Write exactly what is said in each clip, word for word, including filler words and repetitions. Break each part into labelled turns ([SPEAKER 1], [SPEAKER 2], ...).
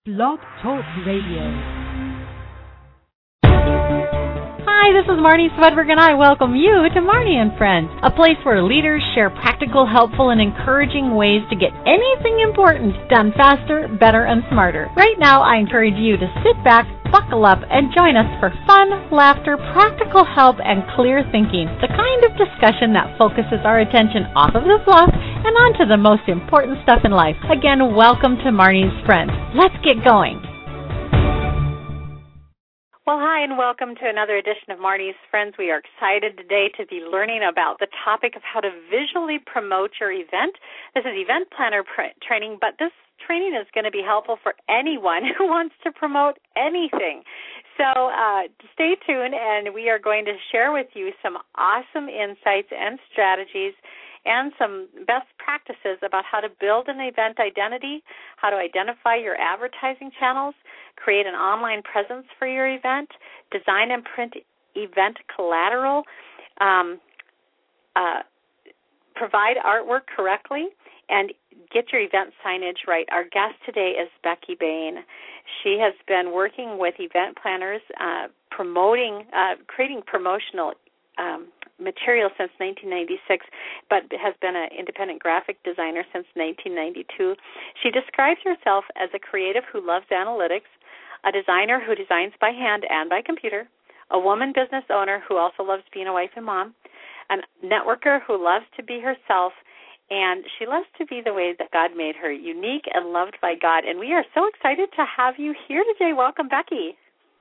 [SPEAKER 1] Blog Talk Radio.
[SPEAKER 2] Hi, this is Marnie Swedberg, and I welcome you to Marnie and Friends, a place where leaders share practical, helpful, and encouraging ways to get anything important done faster, better, and smarter. Right now, I encourage you to sit back, buckle up, and join us for fun, laughter, practical help, and clear thinking, the kind of discussion that focuses our attention off of the fluff and onto the most important stuff in life. Again, welcome to Marnie's Friends. Let's get going. Well, hi, and welcome to another edition of Marnie's Friends. We are excited today to be learning about the topic of how to visually promote your event. This is event planner pr- training, but this training is going to be helpful for anyone who wants to promote anything. So uh, stay tuned, and we are going to share with you some awesome insights and strategies and some best practices about how to build an event identity, how to identify your advertising channels, create an online presence for your event, design and print event collateral, um, uh, provide artwork correctly, and get your event signage right. Our guest today is Becky Bain. She has been working with event planners, uh, promoting, uh, creating promotional um material since nineteen ninety-six, but has been an independent graphic designer since nineteen ninety-two. She describes herself as a creative who loves analytics, a designer who designs by hand and by computer, a woman business owner who also loves being a wife and mom, a networker who loves to be herself, and she loves to be the way that God made her, unique and loved by God. And we are so excited to have you here today. Welcome, Becky.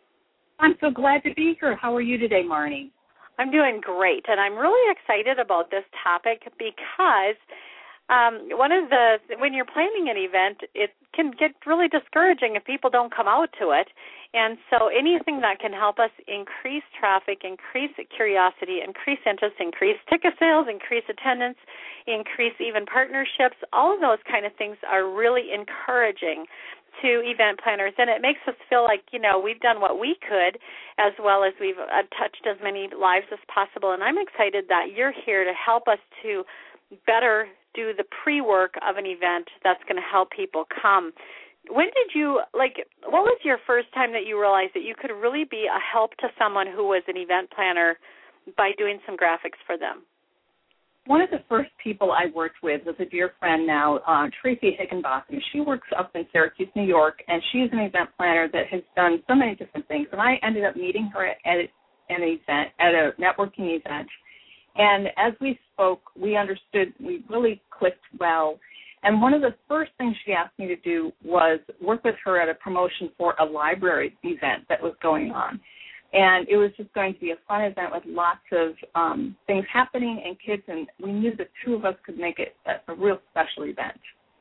[SPEAKER 3] I'm so glad to be here. How are you today, Marnie?
[SPEAKER 2] I'm doing great, and I'm really excited about this topic because um, one of the, when you're planning an event, it can get really discouraging if people don't come out to it, and so anything that can help us increase traffic, increase curiosity, increase interest, increase ticket sales, increase attendance, increase even partnerships, all of those kind of things are really encouraging to event planners, and it makes us feel like, you know, we've done what we could as well as we've uh, touched as many lives as possible, and I'm excited that you're here to help us to better do the pre-work of an event that's going to help people come. When did you, like, what was your first time that you realized that you could really be a help to someone who was an event planner by doing some graphics for them?
[SPEAKER 3] One of the first people I worked with was a dear friend now, uh, Tracy Higginbotham. She works up in Syracuse, New York, and she's an event planner that has done so many different things. And I ended up meeting her at an event, at a networking event. And as we spoke, we understood, we really clicked well. And one of the first things she asked me to do was work with her at a promotion for a library event that was going on. And it was just going to be a fun event with lots of um, things happening and kids, and we knew the two of us could make it a, a real special event.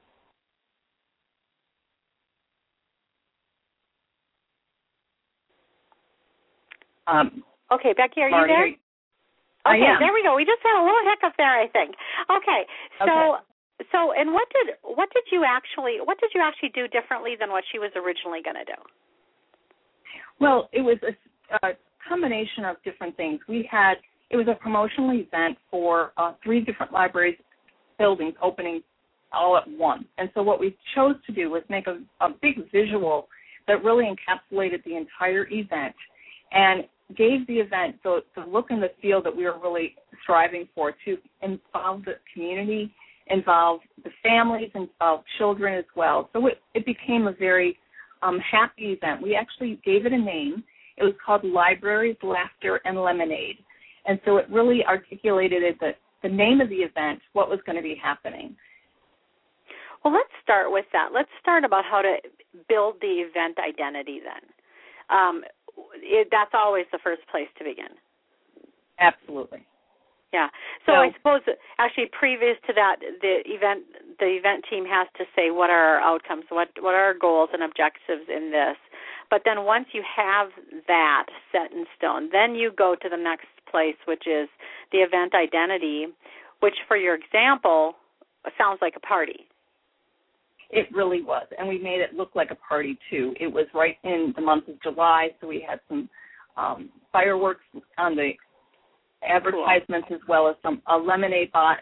[SPEAKER 3] Um,
[SPEAKER 2] okay, Becky, are
[SPEAKER 3] Marty,
[SPEAKER 2] you there?
[SPEAKER 3] Are you, I
[SPEAKER 2] okay,
[SPEAKER 3] am.
[SPEAKER 2] There we go. We just had a little hiccup there, I think. Okay, so
[SPEAKER 3] okay.
[SPEAKER 2] so and what did what did you actually what did you actually do differently than what she was originally going to do?
[SPEAKER 3] Well, it was a a combination of different things. We had, it was a promotional event for uh, three different libraries buildings opening all at once. And so what we chose to do was make a, a big visual that really encapsulated the entire event and gave the event the, the look and the feel that we were really striving for, to involve the community, involve the families, involve children as well. So it, it became a very um, happy event. We actually gave it a name. It was called Libraries, Laughter, and Lemonade. And so it really articulated it, the, the name of the event, what was going to be happening.
[SPEAKER 2] Well, let's start with that. Let's start about how to build the event identity then. Um, it, that's always the first place to begin.
[SPEAKER 3] Absolutely.
[SPEAKER 2] Yeah. So, so I suppose actually previous to that, the event the event team has to say what are our outcomes, what what are our goals and objectives in this. But then once you have that set in stone, then you go to the next place, which is the event identity, which for your example sounds like a party.
[SPEAKER 3] It really was, and we made it look like a party too. It was right in the month of July, so we had some um, fireworks on the advertisements, cool. as well as some a lemonade bot, you know,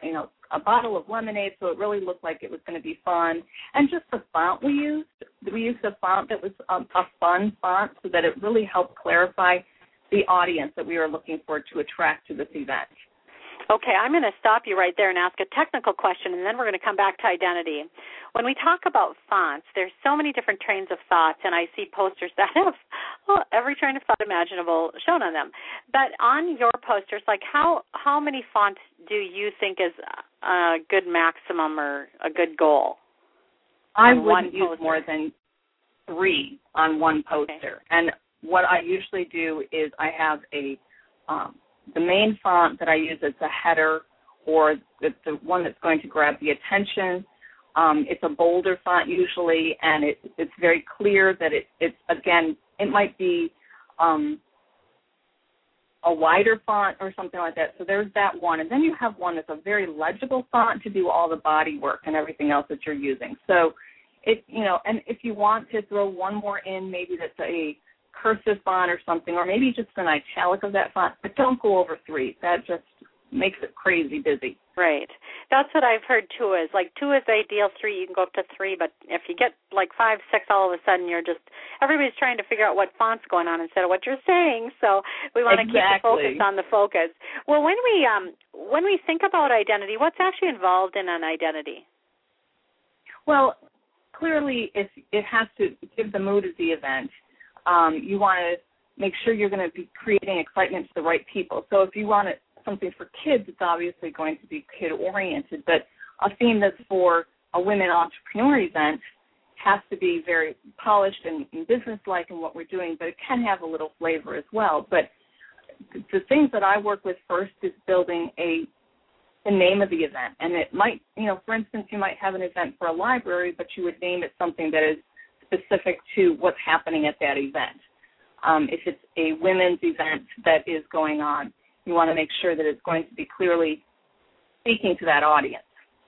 [SPEAKER 3] a bottle of lemonade, so it really looked like it was going to be fun. And just the font we used, we used a font that was um, a fun font so that it really helped clarify the audience that we were looking for to attract to this event.
[SPEAKER 2] Okay, I'm going to stop you right there and ask a technical question, and then we're going to come back to identity. When we talk about fonts, there's so many different trains of thoughts, and I see posters that have well, every train of thought imaginable shown on them. But on your posters, like how how many fonts do you think is a good maximum or a good goal?
[SPEAKER 3] I wouldn't use more than three on one poster. Okay. And what I usually do is I have a um, the main font that I use as a header, or the, the one that's going to grab the attention. Um, it's a bolder font usually, and it, it's very clear that it, it's, again, it might be um, a wider font or something like that. So there's that one. And then you have one that's a very legible font to do all the body work and everything else that you're using. So, it, you know, and if you want to throw one more in, maybe that's a cursive font or something, or maybe just an italic of that font, but don't go over three. That just makes it crazy busy.
[SPEAKER 2] Right. That's what I've heard two is. Like two is ideal, three you can go up to three, but if you get like five, six, all of a sudden you're just, everybody's trying to figure out what font's going on instead of what you're saying. So we want
[SPEAKER 3] exactly.
[SPEAKER 2] to keep the focus on the focus. Well, when we um when we think about identity, what's actually involved in an identity?
[SPEAKER 3] Well, clearly it's, it has to give the mood of the event. Um, you want to make sure you're going to be creating excitement to the right people. So if you want it, something for kids, it's obviously going to be kid-oriented, but a theme that's for a women entrepreneur event has to be very polished and, and business-like in what we're doing, but it can have a little flavor as well. But the things that I work with first is building a the name of the event. And it might, you know, for instance, you might have an event for a library, but you would name it something that is specific to what's happening at that event. Um, if it's a women's event that is going on, you want to make sure that it's going to be clearly speaking to that audience.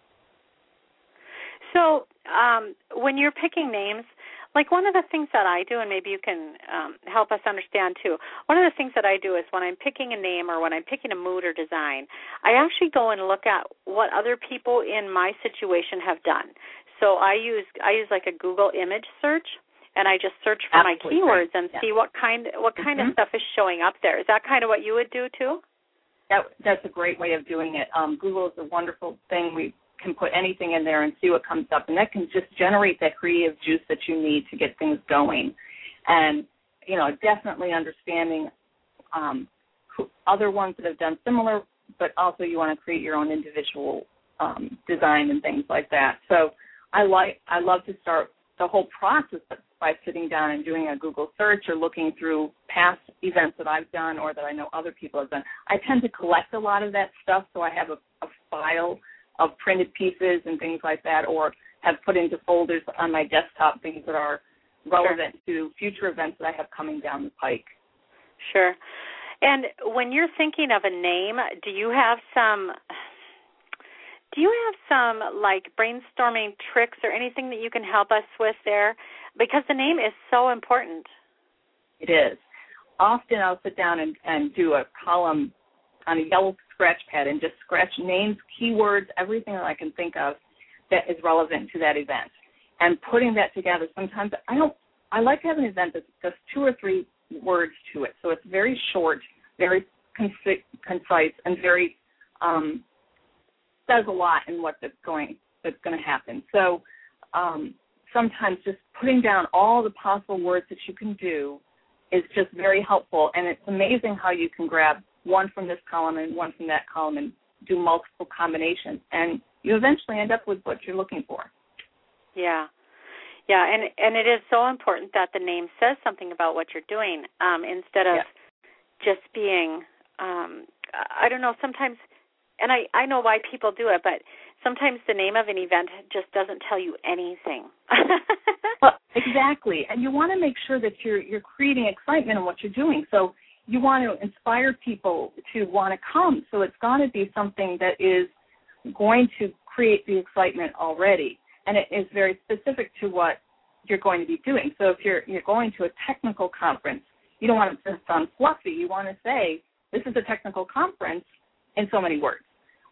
[SPEAKER 2] So um, when you're picking names, like one of the things that I do, and maybe you can um, help us understand too, one of the things that I do is when I'm picking a name or when I'm picking a mood or design, I actually go and look at what other people in my situation have done. So I use I use like a Google image search, and I just search for
[SPEAKER 3] Absolutely.
[SPEAKER 2] my keywords and
[SPEAKER 3] yeah.
[SPEAKER 2] see what kind what kind
[SPEAKER 3] mm-hmm.
[SPEAKER 2] of stuff is showing up there. Is that kind of what you would do too?
[SPEAKER 3] That that's a great way of doing it. Um, Google is a wonderful thing. We can put anything in there and see what comes up, and that can just generate that creative juice that you need to get things going. And you know, definitely understanding um, who, other ones that have done similar, but also you want to create your own individual um, design and things like that. So I like I love to start the whole process by sitting down and doing a Google search or looking through past events that I've done or that I know other people have done. I tend to collect a lot of that stuff, so I have a, a file of printed pieces and things like that, or have put into folders on my desktop things that are relevant sure. to future events that I have coming down the pike.
[SPEAKER 2] Sure. And when you're thinking of a name, do you have some... Do you have some, like, brainstorming tricks or anything that you can help us with there? Because the name is so important.
[SPEAKER 3] It is. Often I'll sit down and, and do a column on a yellow scratch pad and just scratch names, keywords, everything that I can think of that is relevant to that event. And putting that together, sometimes I don't, I like to have an event that's just two or three words to it. So it's very short, very concise, and very, um, says a lot in what that's going that's going to happen. So um, sometimes just putting down all the possible words that you can do is just very helpful, and it's amazing how you can grab one from this column and one from that column and do multiple combinations, and you eventually end up with what you're looking for.
[SPEAKER 2] Yeah. Yeah, and and it is so important that the name says something about what you're doing um, instead of yeah. just being, um, I don't know, sometimes – and I, I know why people do it, but sometimes the name of an event just doesn't tell you anything.
[SPEAKER 3] Well, exactly. And you want to make sure that you're you're creating excitement in what you're doing. So you want to inspire people to want to come. So it's got to be something that is going to create the excitement already. And it is very specific to what you're going to be doing. So if you're you're going to a technical conference, you don't want it to sound fluffy. You want to say, this is a technical conference in so many words.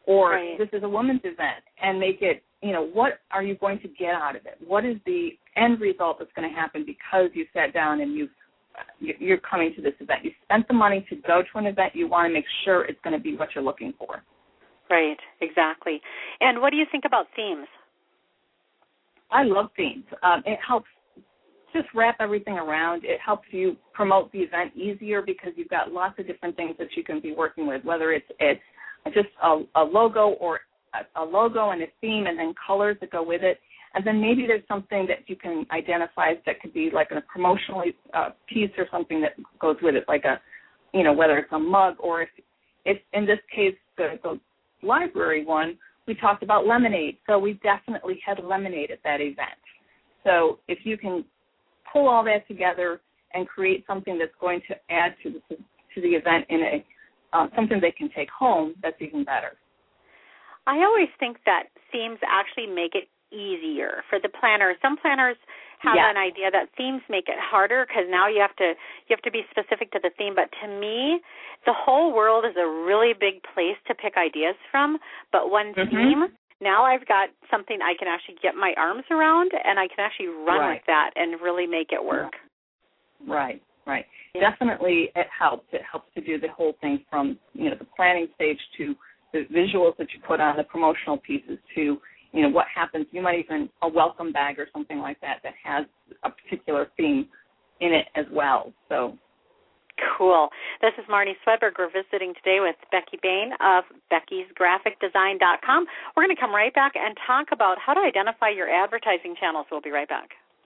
[SPEAKER 3] or
[SPEAKER 2] right.
[SPEAKER 3] this is a women's event, and make it, you know, what are you going to get out of it? What is the end result that's going to happen because you sat down and you've, you're coming to this event? You spent the money to go to an event. You want to make sure it's going to be what you're looking for.
[SPEAKER 2] Right, exactly. And what do you think about themes?
[SPEAKER 3] I love themes. Um, it helps just wrap everything around. It helps you promote the event easier because you've got lots of different things that you can be working with, whether it's, it's just a, a logo or a, a logo and a theme and then colors that go with it. And then maybe there's something that you can identify that could be like a promotional uh, piece or something that goes with it, like a, you know, whether it's a mug or if, if in this case, the, the library one, we talked about lemonade. So we definitely had lemonade at that event. So if you can pull all that together and create something that's going to add to the, to the event in a um, something they can take home, that's even better.
[SPEAKER 2] I always think that themes actually make it easier for the planner. Some planners have
[SPEAKER 3] yes.
[SPEAKER 2] an idea that themes make it harder because now you have to you have to be specific to the theme. But to me, the whole world is a really big place to pick ideas from. But one
[SPEAKER 3] mm-hmm.
[SPEAKER 2] theme, now I've got something I can actually get my arms around, and I can actually run
[SPEAKER 3] right.
[SPEAKER 2] with that and really make it work.
[SPEAKER 3] Right, right.
[SPEAKER 2] Yeah.
[SPEAKER 3] Definitely it helps. It helps to do the whole thing from, you know, the planning stage to the visuals that you put on, the promotional pieces to, you know, what happens. You might even a welcome bag or something like that that has a particular theme in it as well. So
[SPEAKER 2] cool. This is Marnie Swedberg. We're visiting today with Becky Bain of Becky's Graphic Design dot com. We're going to come right back and talk about how to identify your advertising channels. We'll be right back.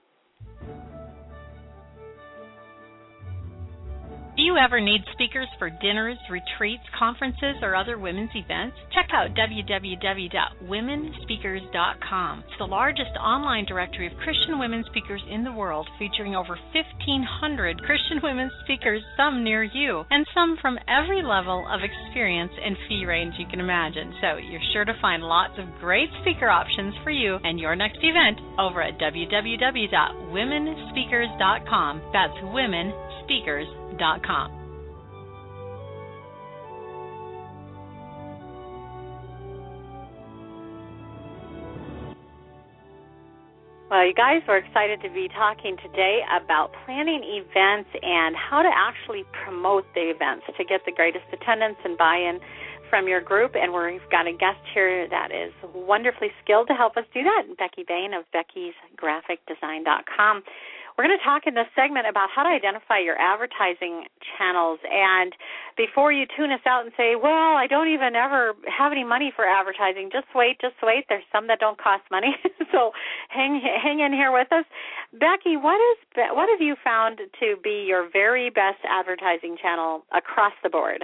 [SPEAKER 1] Do you ever need speakers for dinners, retreats, conferences, or other women's events? Check out w w w dot women speakers dot com. It's the largest online directory of Christian women speakers in the world, featuring over fifteen hundred Christian women speakers, some near you, and some from every level of experience and fee range you can imagine. So you're sure to find lots of great speaker options for you and your next event over at w w w dot women speakers dot com. That's women speakers dot com.
[SPEAKER 2] Well, you guys, we're excited to be talking today about planning events and how to actually promote the events to get the greatest attendance and buy-in from your group. And we've got a guest here that is wonderfully skilled to help us do that, Becky Bain of Becky's Graphic Design dot com. We're going to talk in this segment about how to identify your advertising channels. And before you tune us out and say, well, I don't even ever have any money for advertising, just wait, just wait. There's some that don't cost money. So hang hang in here with us. Becky, what is what have you found to be your very best advertising channel across the board?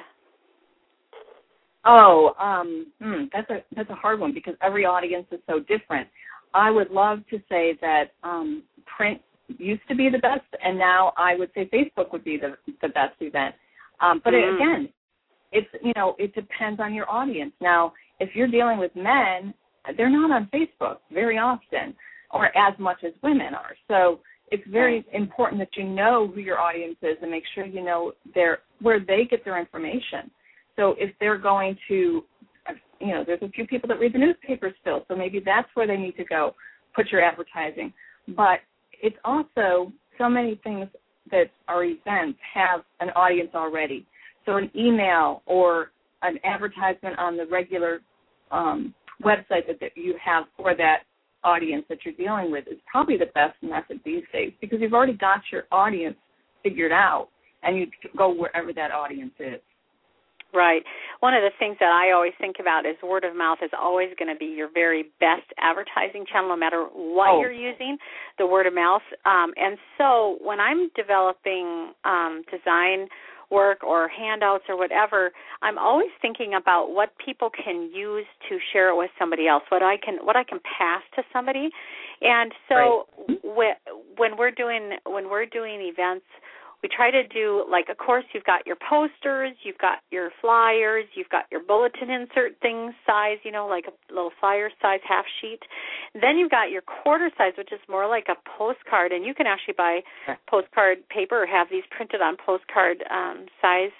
[SPEAKER 3] Oh, um, hmm, that's a that's a hard one because every audience is so different. I would love to say that um, print used to be the best, and now I would say Facebook would be the the best event. Um, but
[SPEAKER 2] mm.
[SPEAKER 3] it, again, it's you know it depends on your audience. Now, if you're dealing with men, they're not on Facebook very often, or as much as women are. So it's very right. important that you know who your audience is and make sure you know their where they get their information. So if they're going to, you know, there's a few people that read the newspaper still, so maybe that's where they need to go, put your advertising. But it's also so many things that our events have an audience already. So an email or an advertisement on the regular um, website that, that you have for that audience that you're dealing with is probably the best method these days because you've already got your audience figured out and you go wherever that audience is.
[SPEAKER 2] Right. One of the things that I always think about is word of mouth is always going to be your very best advertising channel, no matter what
[SPEAKER 3] oh.
[SPEAKER 2] you're using, the word of mouth. Um, and so when I'm developing um, design work or handouts or whatever, I'm always thinking about what people can use to share it with somebody else, what I can what I can pass to somebody. And so
[SPEAKER 3] right.
[SPEAKER 2] when we're doing when we're doing events, we try to do, like, of course, you've got your posters, you've got your flyers, you've got your bulletin insert things size, you know, like a little flyer size half sheet. Then you've got your quarter size, which is more like a postcard, and you can actually buy postcard paper or have these printed on postcard um, size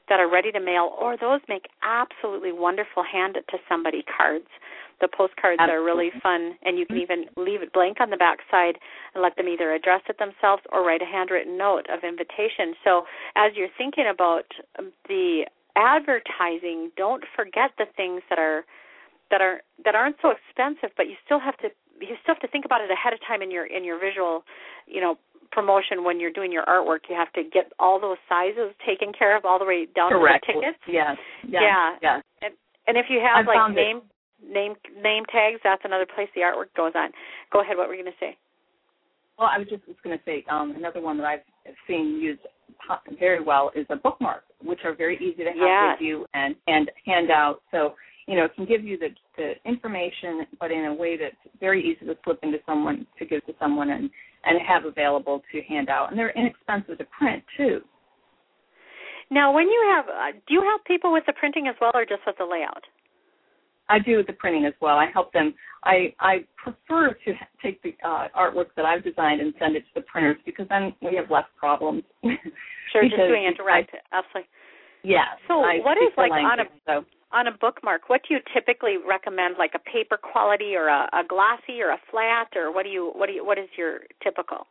[SPEAKER 2] that are ready to mail, or those make absolutely wonderful hand it to somebody cards. The postcards
[SPEAKER 3] Absolutely.
[SPEAKER 2] are really fun, and you can even leave it blank on the back side and let them either address it themselves or write a handwritten note of invitation. So as you're thinking about the advertising, don't forget the things that are that are that aren't so expensive, but you still have to you still have to think about it ahead of time in your in your visual, you know, promotion when you're doing your artwork. You have to get all those sizes taken care of all the way down
[SPEAKER 3] Correct.
[SPEAKER 2] to the tickets.
[SPEAKER 3] Yes. Yes.
[SPEAKER 2] Yeah.
[SPEAKER 3] Yes.
[SPEAKER 2] And and if you have
[SPEAKER 3] I
[SPEAKER 2] like name it. name name tags, that's another place the artwork goes on. Go ahead. What were you going to say?
[SPEAKER 3] Well, I was just going to say um, another one that I've seen used very well is a bookmark, which are very easy to have
[SPEAKER 2] yes.
[SPEAKER 3] with you and, and hand out. So, you know, it can give you the, the information, but in a way that's very easy to slip into someone, to give to someone and, and have available to hand out. And they're inexpensive to print, too.
[SPEAKER 2] Now, when you have, uh, do you help people with the printing as well or just with the layout?
[SPEAKER 3] I do the printing as well. I help them. I, I prefer to take the uh, artwork that I've designed and send it to the printers because then we have less problems.
[SPEAKER 2] Sure, just doing it direct. I, Absolutely.
[SPEAKER 3] Yeah.
[SPEAKER 2] So
[SPEAKER 3] I
[SPEAKER 2] what is like
[SPEAKER 3] language,
[SPEAKER 2] on a
[SPEAKER 3] so.
[SPEAKER 2] on a bookmark? What do you typically recommend? Like a paper quality or a, a glossy or a flat, or what do you what do you what is your typical?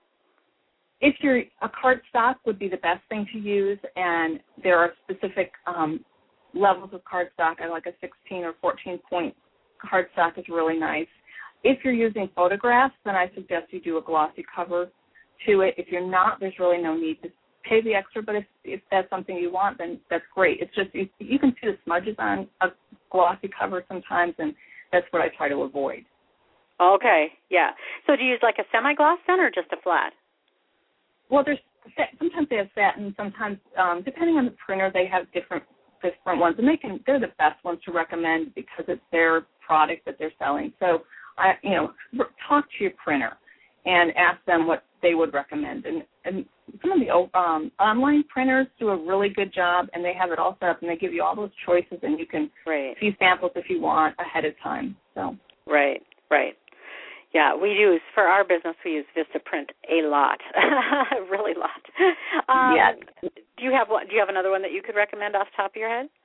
[SPEAKER 3] If you're a cardstock would be the best thing to use, and there are specific um, levels of cardstock. I like a sixteen or fourteen point cardstock is really nice. If you're using photographs, then I suggest you do a glossy cover to it. If you're not, there's really no need to pay the extra, but if, if that's something you want, then that's great. It's just you, you can see the smudges on a glossy cover sometimes, and that's what I try to avoid.
[SPEAKER 2] Okay, yeah. So do you use like a semi-gloss then or just a flat?
[SPEAKER 3] Well, there's sometimes they have satin, sometimes um, depending on the printer, they have different different ones, and they can they're the best ones to recommend because it's their product that they're selling. So, I you know, talk to your printer and ask them what they would recommend. And, and some of the um, online printers do a really good job, and they have it all set up, and they give you all those choices, and you can
[SPEAKER 2] right.
[SPEAKER 3] see samples if you want ahead of time. So
[SPEAKER 2] right, right. Yeah, we use, for our business, we use Vistaprint a lot, really a lot. Um,
[SPEAKER 3] yeah.
[SPEAKER 2] Do you have one, do you have another one that you could recommend off the top of your head?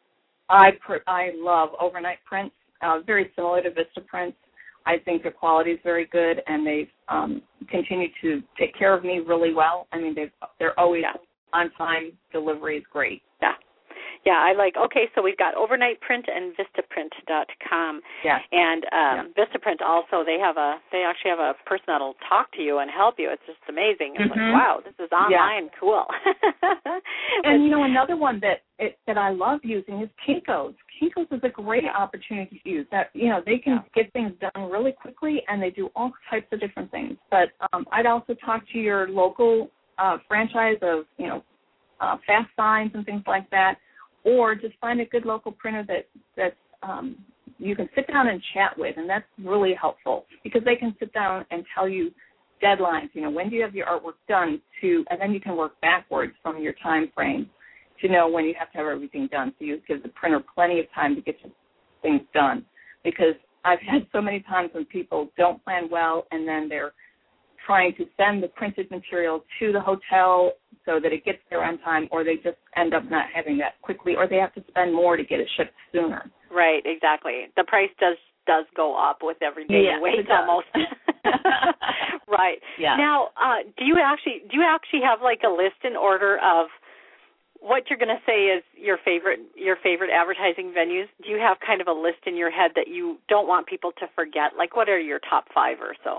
[SPEAKER 3] I pr- I love overnight prints, uh, very similar to Vistaprint. I think the quality is very good, and they um, continue to take care of me really well. I mean, they've, they're always
[SPEAKER 2] yeah.
[SPEAKER 3] on time. Delivery is great.
[SPEAKER 2] Yeah. Yeah, I like, okay, so we've got Overnight Print and Vistaprint dot com.
[SPEAKER 3] Yeah.
[SPEAKER 2] And um, yeah. Vistaprint also, they have a, they actually have a person that will talk to you and help you. It's just amazing. It's
[SPEAKER 3] mm-hmm.
[SPEAKER 2] like, wow, this is online. Yeah. Cool.
[SPEAKER 3] And, you know, another one that it, that I love using is Kinko's. Kinko's is a great opportunity to use. That, you know, they can yeah. get things done really quickly, and they do all types of different things. But um, I'd also talk to your local uh, franchise of, you know, uh, fast signs and things like that. Or just find a good local printer that that um, you can sit down and chat with, and that's really helpful because they can sit down and tell you deadlines. You know, when do you have your artwork done? To and then you can work backwards from your time frame to know when you have to have everything done. So you give the printer plenty of time to get your things done. Because I've had so many times when people don't plan well, and then they're trying to send the printed material to the hotel so that it gets there on time, or they just end up not having that quickly, or they have to spend more to get it shipped sooner.
[SPEAKER 2] Right, exactly. The price does does go up with every day
[SPEAKER 3] yeah,
[SPEAKER 2] you wait almost. Right.
[SPEAKER 3] Yeah.
[SPEAKER 2] Now, uh, do you actually do you actually have like a list in order of what you're going to say is your favorite your favorite advertising venues? Do you have kind of a list in your head that you don't want people to forget? Like, what are your top five or so?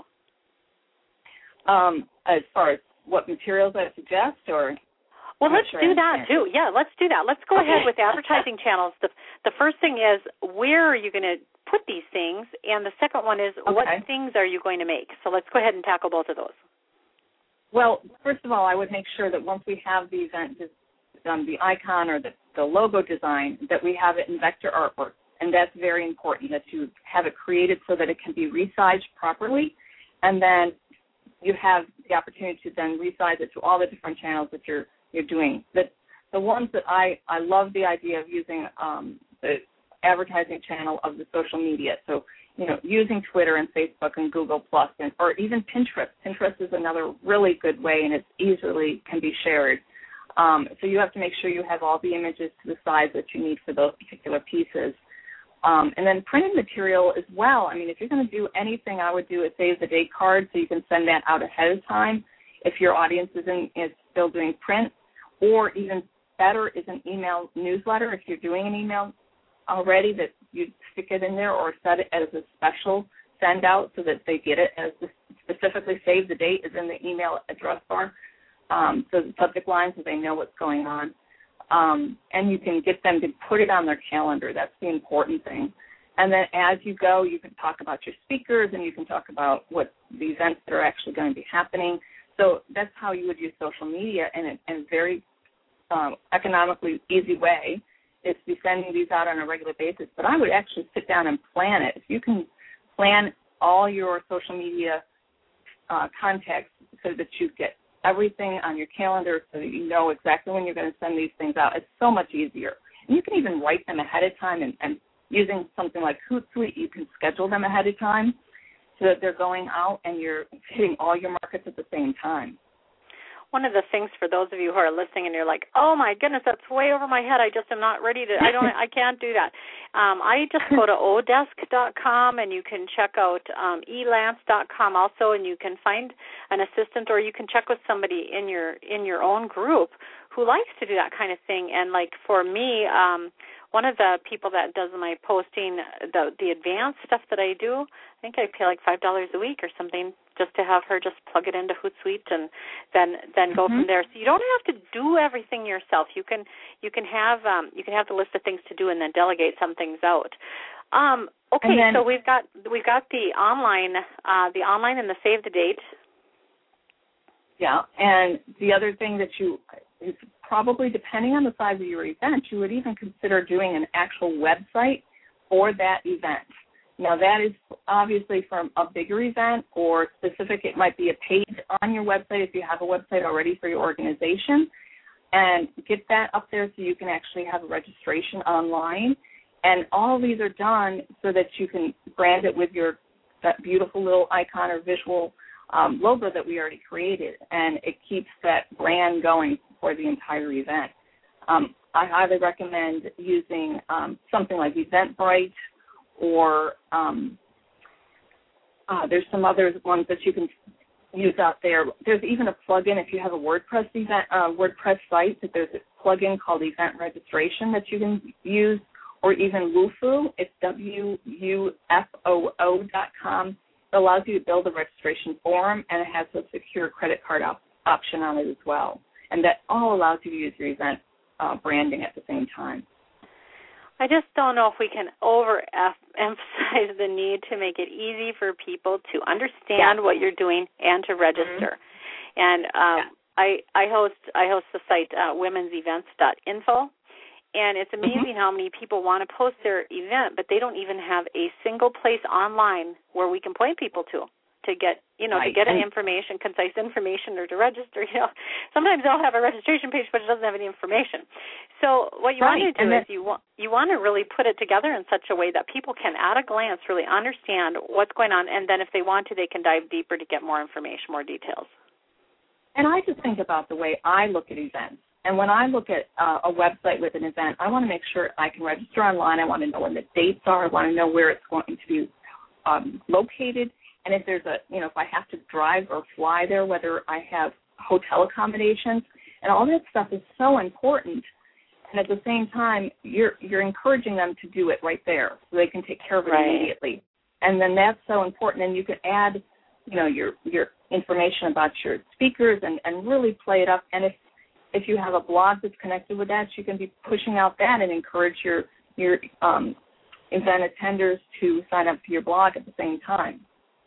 [SPEAKER 3] Um, as far as what materials I suggest, or
[SPEAKER 2] well, let's sure do that too. Yeah, let's do that. Let's go
[SPEAKER 3] okay.
[SPEAKER 2] ahead with advertising channels. The the first thing is, where are you going to put these things, and the second one is,
[SPEAKER 3] okay.
[SPEAKER 2] what things are you going to make? So let's go ahead and tackle both of those.
[SPEAKER 3] Well, first of all, I would make sure that once we have the event, um, the icon or the, the logo design, that we have it in vector artwork, and that's very important, that you have it created so that it can be resized properly, and then you have the opportunity to then resize it to all the different channels that you're you're doing. The the ones that I, I love the idea of using um, the advertising channel of the social media. So, you know, using Twitter and Facebook and Google Plus, and or even Pinterest. Pinterest is another really good way, and it's easily can be shared. Um, so you have to make sure you have all the images to the size that you need for those particular pieces. Um, and then printed material as well. I mean, if you're going to do anything, I would do a save the date card so you can send that out ahead of time if your audience isn't is still doing print, or even better is an email newsletter. If you're doing an email already, that you stick it in there or set it as a special send out so that they get it as the, specifically save the date is in the email address bar. Um, so the subject line so they know what's going on. Um, and you can get them to put it on their calendar. That's the important thing. And then as you go, you can talk about your speakers and you can talk about what the events that are actually going to be happening. So that's how you would use social media in a, in a very um, economically easy way, is to be sending these out on a regular basis. But I would actually sit down and plan it. If you can plan all your social media uh, contacts so that you get everything on your calendar so that you know exactly when you're going to send these things out, it's so much easier. And you can even write them ahead of time, and, and using something like Hootsuite, you can schedule them ahead of time so that they're going out and you're hitting all your markets at the same time.
[SPEAKER 2] One of the things for those of you who are listening and you're like, oh my goodness, that's way over my head. I just am not ready to. I don't. I can't do that. Um, I just go to odesk dot com and you can check out um, elance dot com also, and you can find an assistant, or you can check with somebody in your in your own group who likes to do that kind of thing. And like for me, um, one of the people that does my posting, the the advanced stuff that I do, I think I pay like five dollars a week or something, just to have her just plug it into Hootsuite and then then go mm-hmm. from there. So you don't have to do everything yourself. You can you can have um, you can have the list of things to do and then delegate some things out. Um, okay, then, so we've got we've got the online uh, the online and the save the date.
[SPEAKER 3] Yeah, and the other thing that you is probably, depending on the size of your event, you would even consider doing an actual website for that event. Now, that is obviously from a bigger event or specific. It might be a page on your website if you have a website already for your organization, and get that up there so you can actually have a registration online. And all of these are done so that you can brand it with your that beautiful little icon or visual um, logo that we already created, and it keeps that brand going for the entire event. Um, I highly recommend using um, something like Eventbrite, or um, uh, there's some other ones that you can use out there. There's even a plugin if you have a WordPress event, uh, WordPress site, that there's a plugin called Event Registration that you can use, or even Wufoo. It's W U F O O dot com. It allows you to build a registration form, and it has a secure credit card op- option on it as well. And that all allows you to use your event uh, branding at the same time.
[SPEAKER 2] I just don't know if we can overemphasize the need to make it easy for people to understand yeah. what you're doing and to register. Mm-hmm. And um, yeah. I, I host I host the site uh, womens events dot info, and it's amazing mm-hmm. how many people want to post their event, but they don't even have a single place online where we can point people to. to get, you know,
[SPEAKER 3] right.
[SPEAKER 2] to get an information, concise information, or to register. You know, sometimes they'll have a registration page, but it doesn't have any information. So what you
[SPEAKER 3] right.
[SPEAKER 2] want to do and is you want you want to really put it together in such a way that people can, at a glance, really understand what's going on, and then if they want to, they can dive deeper to get more information, more details.
[SPEAKER 3] And I just think about the way I look at events. And when I look at uh, a website with an event, I want to make sure I can register online. I want to know when the dates are. I want to know where it's going to be um, located. And if there's a, you know, if I have to drive or fly there, whether I have hotel accommodations, and all that stuff is so important. And at the same time, you're you're encouraging them to do it right there, so they can take care of it
[SPEAKER 2] right.
[SPEAKER 3] immediately. And then that's so important. And you can add, you know, your your information about your speakers and, and really play it up. And if if you have a blog that's connected with that, you can be pushing out that and encourage your your um, event attenders to sign up to your blog at the same time.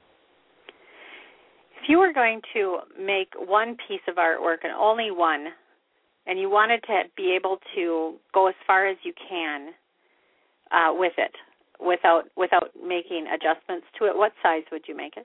[SPEAKER 2] If you were going to make one piece of artwork, and only one, and you wanted to be able to go as far as you can uh, with it without without making adjustments to it, what size would you make it?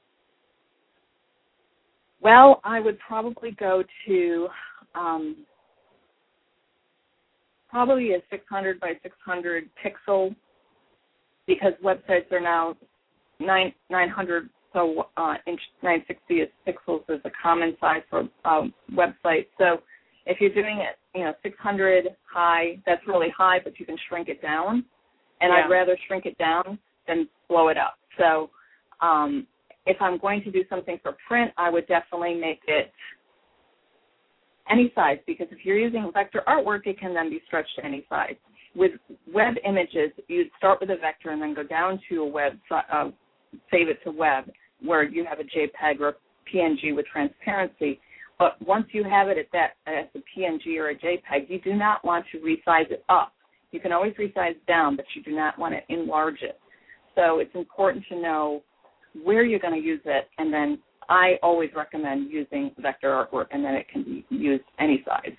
[SPEAKER 3] Well, I would probably go to um, probably a six hundred by six hundred pixel, because websites are now nine nine hundred. So uh, inch nine sixty is pixels is a common size for um, websites. So If you're doing it, you know, six hundred high, that's really high, but you can shrink it down. And
[SPEAKER 2] yeah.
[SPEAKER 3] I'd rather shrink it down than blow it up. So um, if I'm going to do something for print, I would definitely make it any size, because if you're using vector artwork, it can then be stretched to any size. With web images, you'd start with a vector and then go down to a web, uh, save it to web, where you have a JPEG or a P N G with transparency. But once you have it at that as a P N G or a JPEG, you do not want to resize it up. You can always resize down, but you do not want to enlarge it. So it's important to know where you're going to use it, and then I always recommend using vector artwork, and then it can be used any size.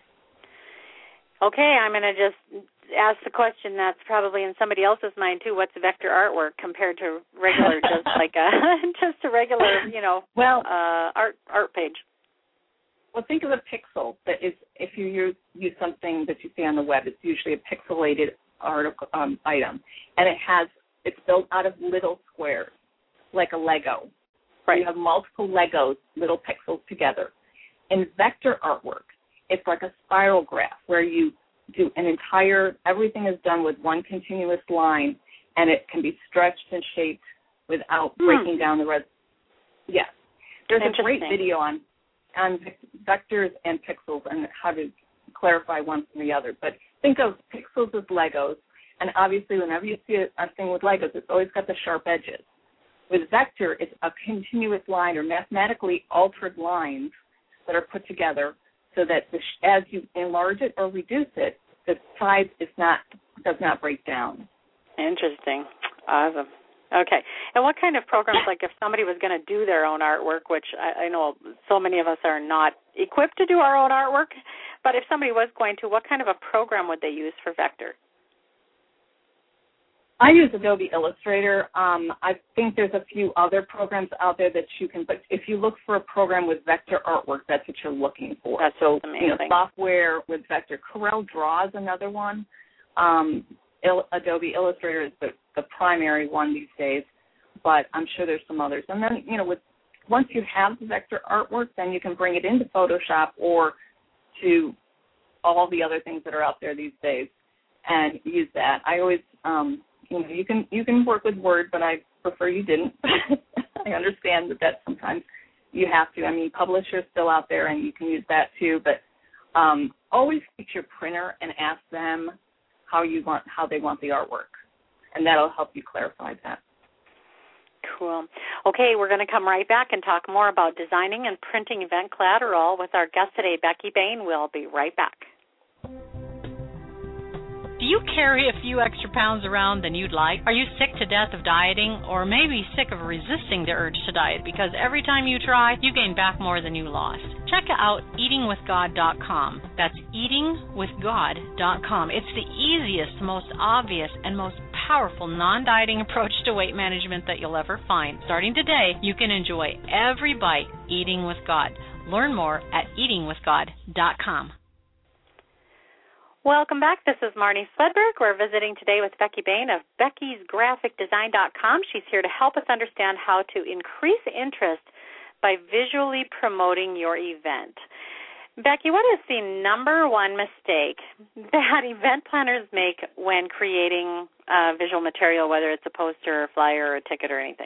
[SPEAKER 2] Okay, I'm going to just ask the question that's probably in somebody else's mind too. What's vector artwork compared to regular, just like a just a regular, you know,
[SPEAKER 3] well,
[SPEAKER 2] uh, art art page?
[SPEAKER 3] Well, think of a pixel. That is, if you use, use something that you see on the web, it's usually a pixelated article um, item, and it has it's built out of little squares, like a Lego.
[SPEAKER 2] Right.
[SPEAKER 3] You have multiple Legos, little pixels together. In vector artwork, it's like a spiral graph where you do an entire, everything is done with one continuous line, and it can be stretched and shaped without
[SPEAKER 2] hmm.
[SPEAKER 3] breaking down the red. Yes. There's a great video on, on vectors and pixels and how to clarify one from the other. But think of pixels as Legos, and obviously whenever you see a, a thing with Legos, it's always got the sharp edges. With vector, it's a continuous line or mathematically altered lines that are put together so that the, as you enlarge it or reduce it, the size is not does not break down.
[SPEAKER 2] Interesting. Awesome. Okay. And what kind of programs, like if somebody was going to do their own artwork, which I, I know so many of us are not equipped to do our own artwork, but if somebody was going to, what kind of a program would they use for vector?
[SPEAKER 3] I use Adobe Illustrator. Um, I think there's a few other programs out there that you can, but if you look for a program with vector artwork, that's what you're looking for.
[SPEAKER 2] That's
[SPEAKER 3] so,
[SPEAKER 2] amazing.
[SPEAKER 3] you know, software with vector. Corel Draw is another one. Um, Il- Adobe Illustrator is the, the primary one these days, but I'm sure there's some others. And then, you know, with once you have the vector artwork, then you can bring it into Photoshop or to all the other things that are out there these days and use that. I always um, You know, you can you can work with Word, but I prefer you didn't. I understand that that sometimes you have to. I mean, Publisher's still out there, and you can use that too. But um, always speak to your printer and ask them how you want how they want the artwork, and that'll help you clarify that.
[SPEAKER 2] Cool. Okay, we're going to come right back and talk more about designing and printing event collateral with our guest today, Becky Bain. We'll be right back.
[SPEAKER 1] Do you carry a few extra pounds around than you'd like? Are you sick to death of dieting, or maybe sick of resisting the urge to diet because every time you try, you gain back more than you lost? Check out eating with god dot com. That's eating with god dot com. It's the easiest, most obvious, and most powerful non-dieting approach to weight management that you'll ever find. Starting today, you can enjoy every bite eating with God. Learn more at eating with god dot com.
[SPEAKER 2] Welcome back. This is Marnie Swedberg. We're visiting today with Becky Bain of Beckys Graphic Design dot com. She's here to help us understand how to increase interest by visually promoting your event. Becky, what is the number one mistake that event planners make when creating uh, visual material, whether it's a poster, or flyer, or a ticket, or anything?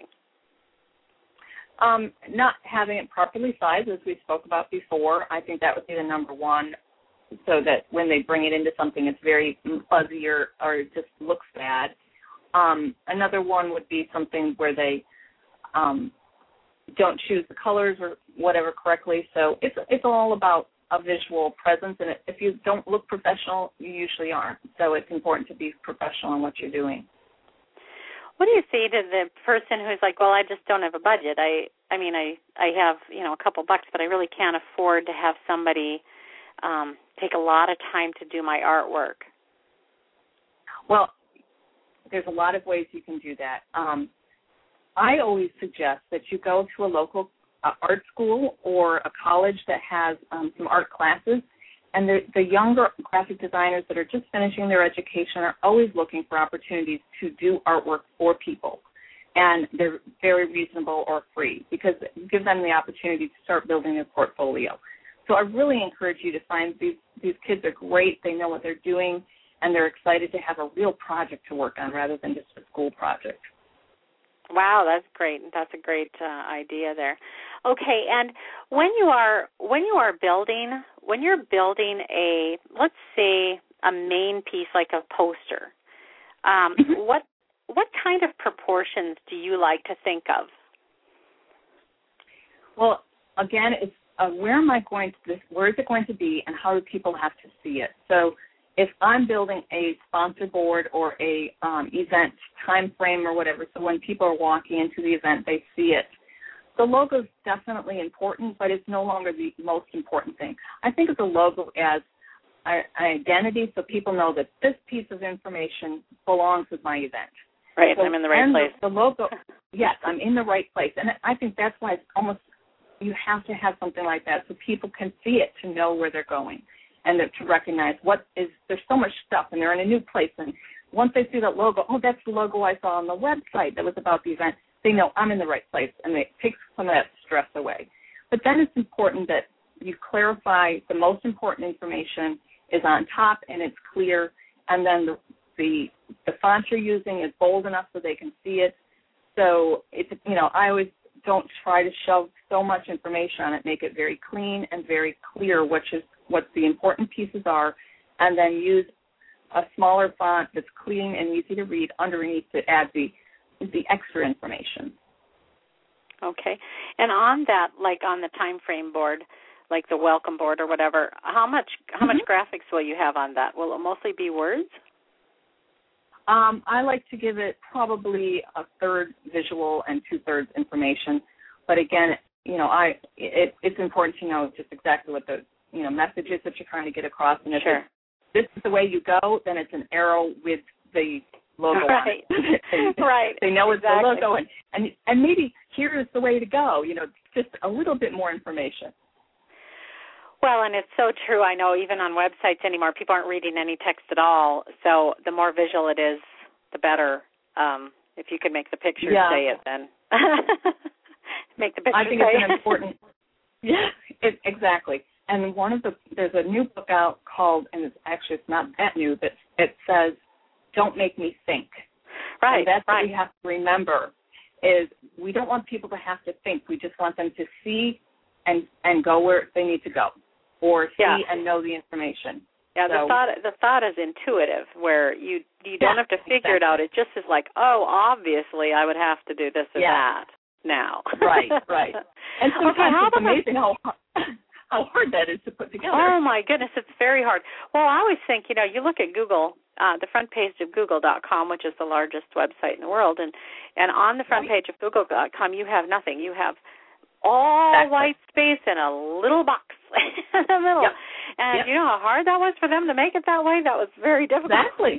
[SPEAKER 3] Um, not having it properly sized, as we spoke about before. I think that would be the number one, so that when they bring it into something, it's very fuzzy or, or it just looks bad. Um, another one would be something where they um, don't choose the colors or whatever correctly. So it's it's all about a visual presence, and if you don't look professional, you usually aren't. So it's important to be professional in what you're doing.
[SPEAKER 2] What do you say to the person who's like, well, I just don't have a budget. I, I mean, I, I have, you know, a couple bucks, but I really can't afford to have somebody um, take a lot of time to do my artwork?
[SPEAKER 3] Well, there's a lot of ways you can do that. Um, I always suggest that you go to a local uh, art school or a college that has um, some art classes, and the, the younger graphic designers that are just finishing their education are always looking for opportunities to do artwork for people, and they're very reasonable or free because it gives them the opportunity to start building their portfolio. So I really encourage you to find these these kids are great. They know what they're doing, and they're excited to have a real project to work on rather than just a school project.
[SPEAKER 2] Wow, that's great. That's a great uh, idea there. Okay, and when you are when you are building when you're building a, let's say, a main piece like a poster, um,
[SPEAKER 3] Mm-hmm.
[SPEAKER 2] what what kind of proportions do you like to think of?
[SPEAKER 3] Well, again, it's uh, where am I going to this? Where is it going to be, and how do people have to see it? So, if I'm building a sponsor board or a um, event time frame or whatever, so when people are walking into the event, they see it. The logo is definitely important, but it's no longer the most important thing. I think of the logo as an identity, so people know that this piece of information belongs with my event.
[SPEAKER 2] Right,
[SPEAKER 3] So,
[SPEAKER 2] I'm in the right
[SPEAKER 3] and
[SPEAKER 2] place.
[SPEAKER 3] The, the logo, yes, I'm in the right place, and I think that's why it's almost you have to have something like that so people can see it to know where they're going and to recognize what is. There's so much stuff, and they're in a new place, and once they see that logo, oh, that's the logo I saw on the website that was about the event. They know I'm in the right place, and it takes some of that stress away. But then it's important that you clarify the most important information is on top and it's clear, and then the the, the font you're using is bold enough so they can see it. So it's, you know, I always don't try to shove so much information on it. Make it very clean and very clear, which is what the important pieces are, and then use a smaller font that's clean and easy to read underneath to add the the extra information.
[SPEAKER 2] Okay. And on that, like on the time frame board, like the welcome board or whatever, how much how
[SPEAKER 3] Mm-hmm.
[SPEAKER 2] much graphics will you have on that? Will it mostly be words?
[SPEAKER 3] Um, I like to give it probably a third visual and two-thirds information. But again, you know, I it, it's important to know just exactly what the you know message is that you're trying to get across. And if
[SPEAKER 2] Sure.
[SPEAKER 3] it's, this is the way you go, then it's an arrow with the logo
[SPEAKER 2] Right.
[SPEAKER 3] on it. they,
[SPEAKER 2] Right.
[SPEAKER 3] They know it's
[SPEAKER 2] Exactly.
[SPEAKER 3] the logo, and, and and maybe here is the way to go. You know, just a little bit more information.
[SPEAKER 2] Well, and it's so true. I know even on websites anymore, people aren't reading any text at all. So the more visual it is, the better. Um, if you could make the pictures
[SPEAKER 3] Yeah.
[SPEAKER 2] say it, then make the pictures
[SPEAKER 3] I think
[SPEAKER 2] say
[SPEAKER 3] it's an important. Yeah, it, exactly. And one of the there's a new book out called, and it's actually it's not that new, but it says, "Don't make me think."
[SPEAKER 2] Right.
[SPEAKER 3] And that's
[SPEAKER 2] right.
[SPEAKER 3] what we have to remember is we don't want people to have to think. We just want them to see and and go where they need to go, or see
[SPEAKER 2] Yeah.
[SPEAKER 3] and know the information.
[SPEAKER 2] Yeah, the
[SPEAKER 3] So-
[SPEAKER 2] thought the thought is intuitive, where you you don't
[SPEAKER 3] Yeah,
[SPEAKER 2] have to figure it out. It just is like, oh, obviously, I would have to do this or
[SPEAKER 3] Yeah.
[SPEAKER 2] that now.
[SPEAKER 3] Right, right. And sometimes
[SPEAKER 2] okay, how
[SPEAKER 3] it's
[SPEAKER 2] about
[SPEAKER 3] amazing how how hard that is to put together.
[SPEAKER 2] Oh my goodness, it's very hard. Well, I always think, you know, you look at Google, uh, the front page of Google dot com, which is the largest website in the world, and and on the front
[SPEAKER 3] Right.
[SPEAKER 2] page of Google dot com, you have nothing. You have all
[SPEAKER 3] Exactly.
[SPEAKER 2] white space in a little box in the middle.
[SPEAKER 3] Yep.
[SPEAKER 2] And
[SPEAKER 3] Yep.
[SPEAKER 2] you know how hard that was for them to make it that way? That was very difficult.
[SPEAKER 3] Exactly.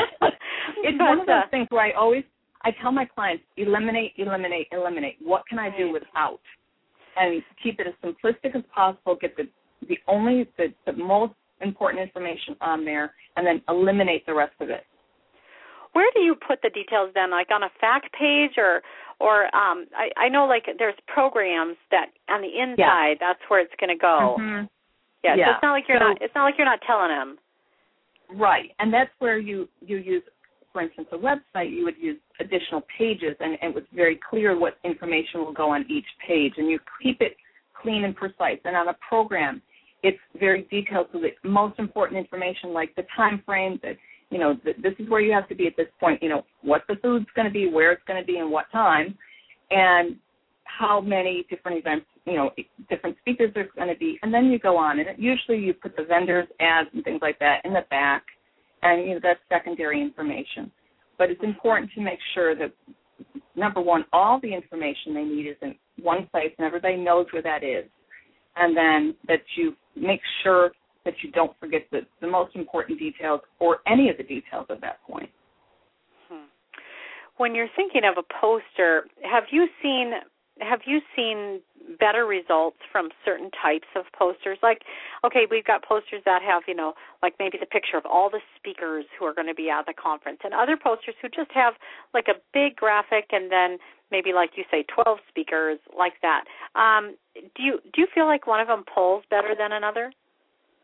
[SPEAKER 3] It's
[SPEAKER 2] But,
[SPEAKER 3] one of those
[SPEAKER 2] uh,
[SPEAKER 3] things where I always, I tell my clients, eliminate, eliminate, eliminate. What can I do
[SPEAKER 2] Right.
[SPEAKER 3] without? And keep it as simplistic as possible, get the, the only, the, the most important information on there, and then eliminate the rest of it.
[SPEAKER 2] Where do you put the details then, like on a fact page or, or um, I, I know like there's programs that on the inside, that's where it's going to go.
[SPEAKER 3] Mm-hmm.
[SPEAKER 2] Yeah, so
[SPEAKER 3] Yeah.
[SPEAKER 2] it's not like you're
[SPEAKER 3] So-
[SPEAKER 2] not. It's not like you're not telling them.
[SPEAKER 3] Right, and that's where you, you use, for instance, a website, you would use additional pages, and, and it was very clear what information will go on each page, and you keep it clean and precise. And on a program, it's very detailed, so the most important information, like the time frame, that, you know, th- this is where you have to be at this point, you know, what the food's going to be, where it's going to be, and what time, and how many different events, you know, different speakers there's going to be, and then you go on. And it, usually you put the vendors' ads and things like that in the back, and, you know, that's secondary information. But it's important to make sure that, number one, all the information they need is in one place, and everybody knows where that is, and then that you make sure that you don't forget the, the most important details or any of the details at that point.
[SPEAKER 2] Hmm. When you're thinking of a poster, have you seen have you seen better results from certain types of posters? Like, okay, we've got posters that have, you know, like maybe the picture of all the speakers who are going to be at the conference, and other posters who just have like a big graphic and then maybe, like you say, twelve speakers, like that. Um, do you do you feel like one of them pulls better than another?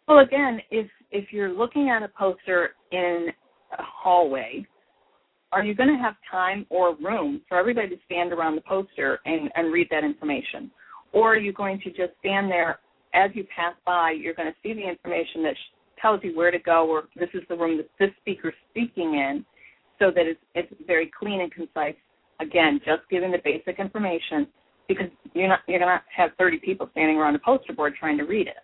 [SPEAKER 3] Well, again, if if you're looking at a poster in a hallway, are you going to have time or room for everybody to stand around the poster and, and read that information? Or are you going to just stand there as you pass by, you're going to see the information that tells you where to go, or this is the room that this speaker's speaking in, so that it's, it's very clean and concise. Again, just giving the basic information, because you're not you're going to have thirty people standing around a poster board trying to read it.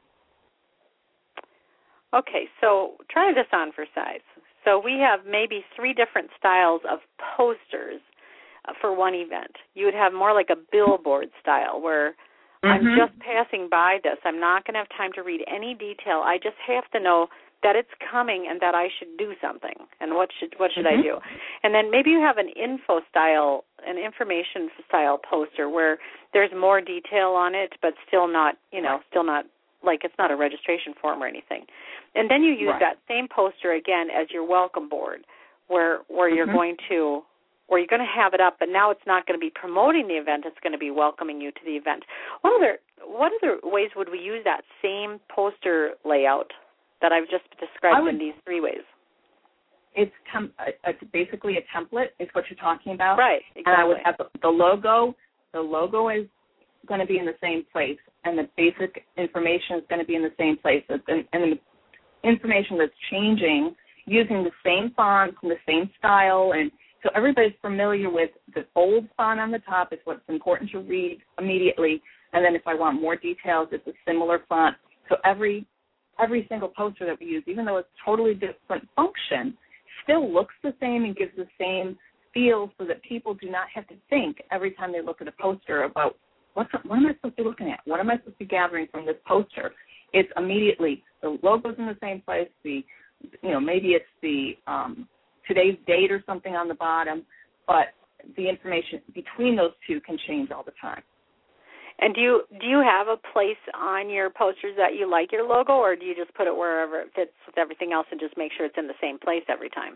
[SPEAKER 2] Okay, so try this on for size. So we have maybe three different styles of posters uh, for one event. You would have more like a billboard style where mm-hmm. I'm just passing by this. I'm not going to have time to read any detail. I just have to know that it's coming and that I should do something. And what should what should mm-hmm. I do? And then maybe you have an info style, an information style poster where there's more detail on it, but still not, you know, still not like it's not a registration form or anything. And then you use right. that same poster again as your welcome board, where where mm-hmm. you're going to where you're going to have it up, but now it's not going to be promoting the event, it's going to be welcoming you to the event. What other what other ways would we use that same poster layout that I've just described would, in these three ways?
[SPEAKER 3] It's, tem- it's basically a template is what you're talking about.
[SPEAKER 2] Right, exactly.
[SPEAKER 3] And I would have the, the logo. The logo is going to be in the same place, and the basic information is going to be in the same place. And, and the information that's changing using the same fonts and the same style, and so everybody's familiar with the bold font on the top is what's important to read immediately, and then if I want more details, it's a similar font. So every every single poster that we use, even though it's totally different function, still looks the same and gives the same feel so that people do not have to think every time they look at a poster about what's, what am I supposed to be looking at? What am I supposed to be gathering from this poster? It's immediately the logo's in the same place, the you know, maybe it's the um, today's date or something on the bottom, but the information between those two can change all the time.
[SPEAKER 2] And do you do you have a place on your posters that you like your logo, or do you just put it wherever it fits with everything else and just make sure it's in the same place every time?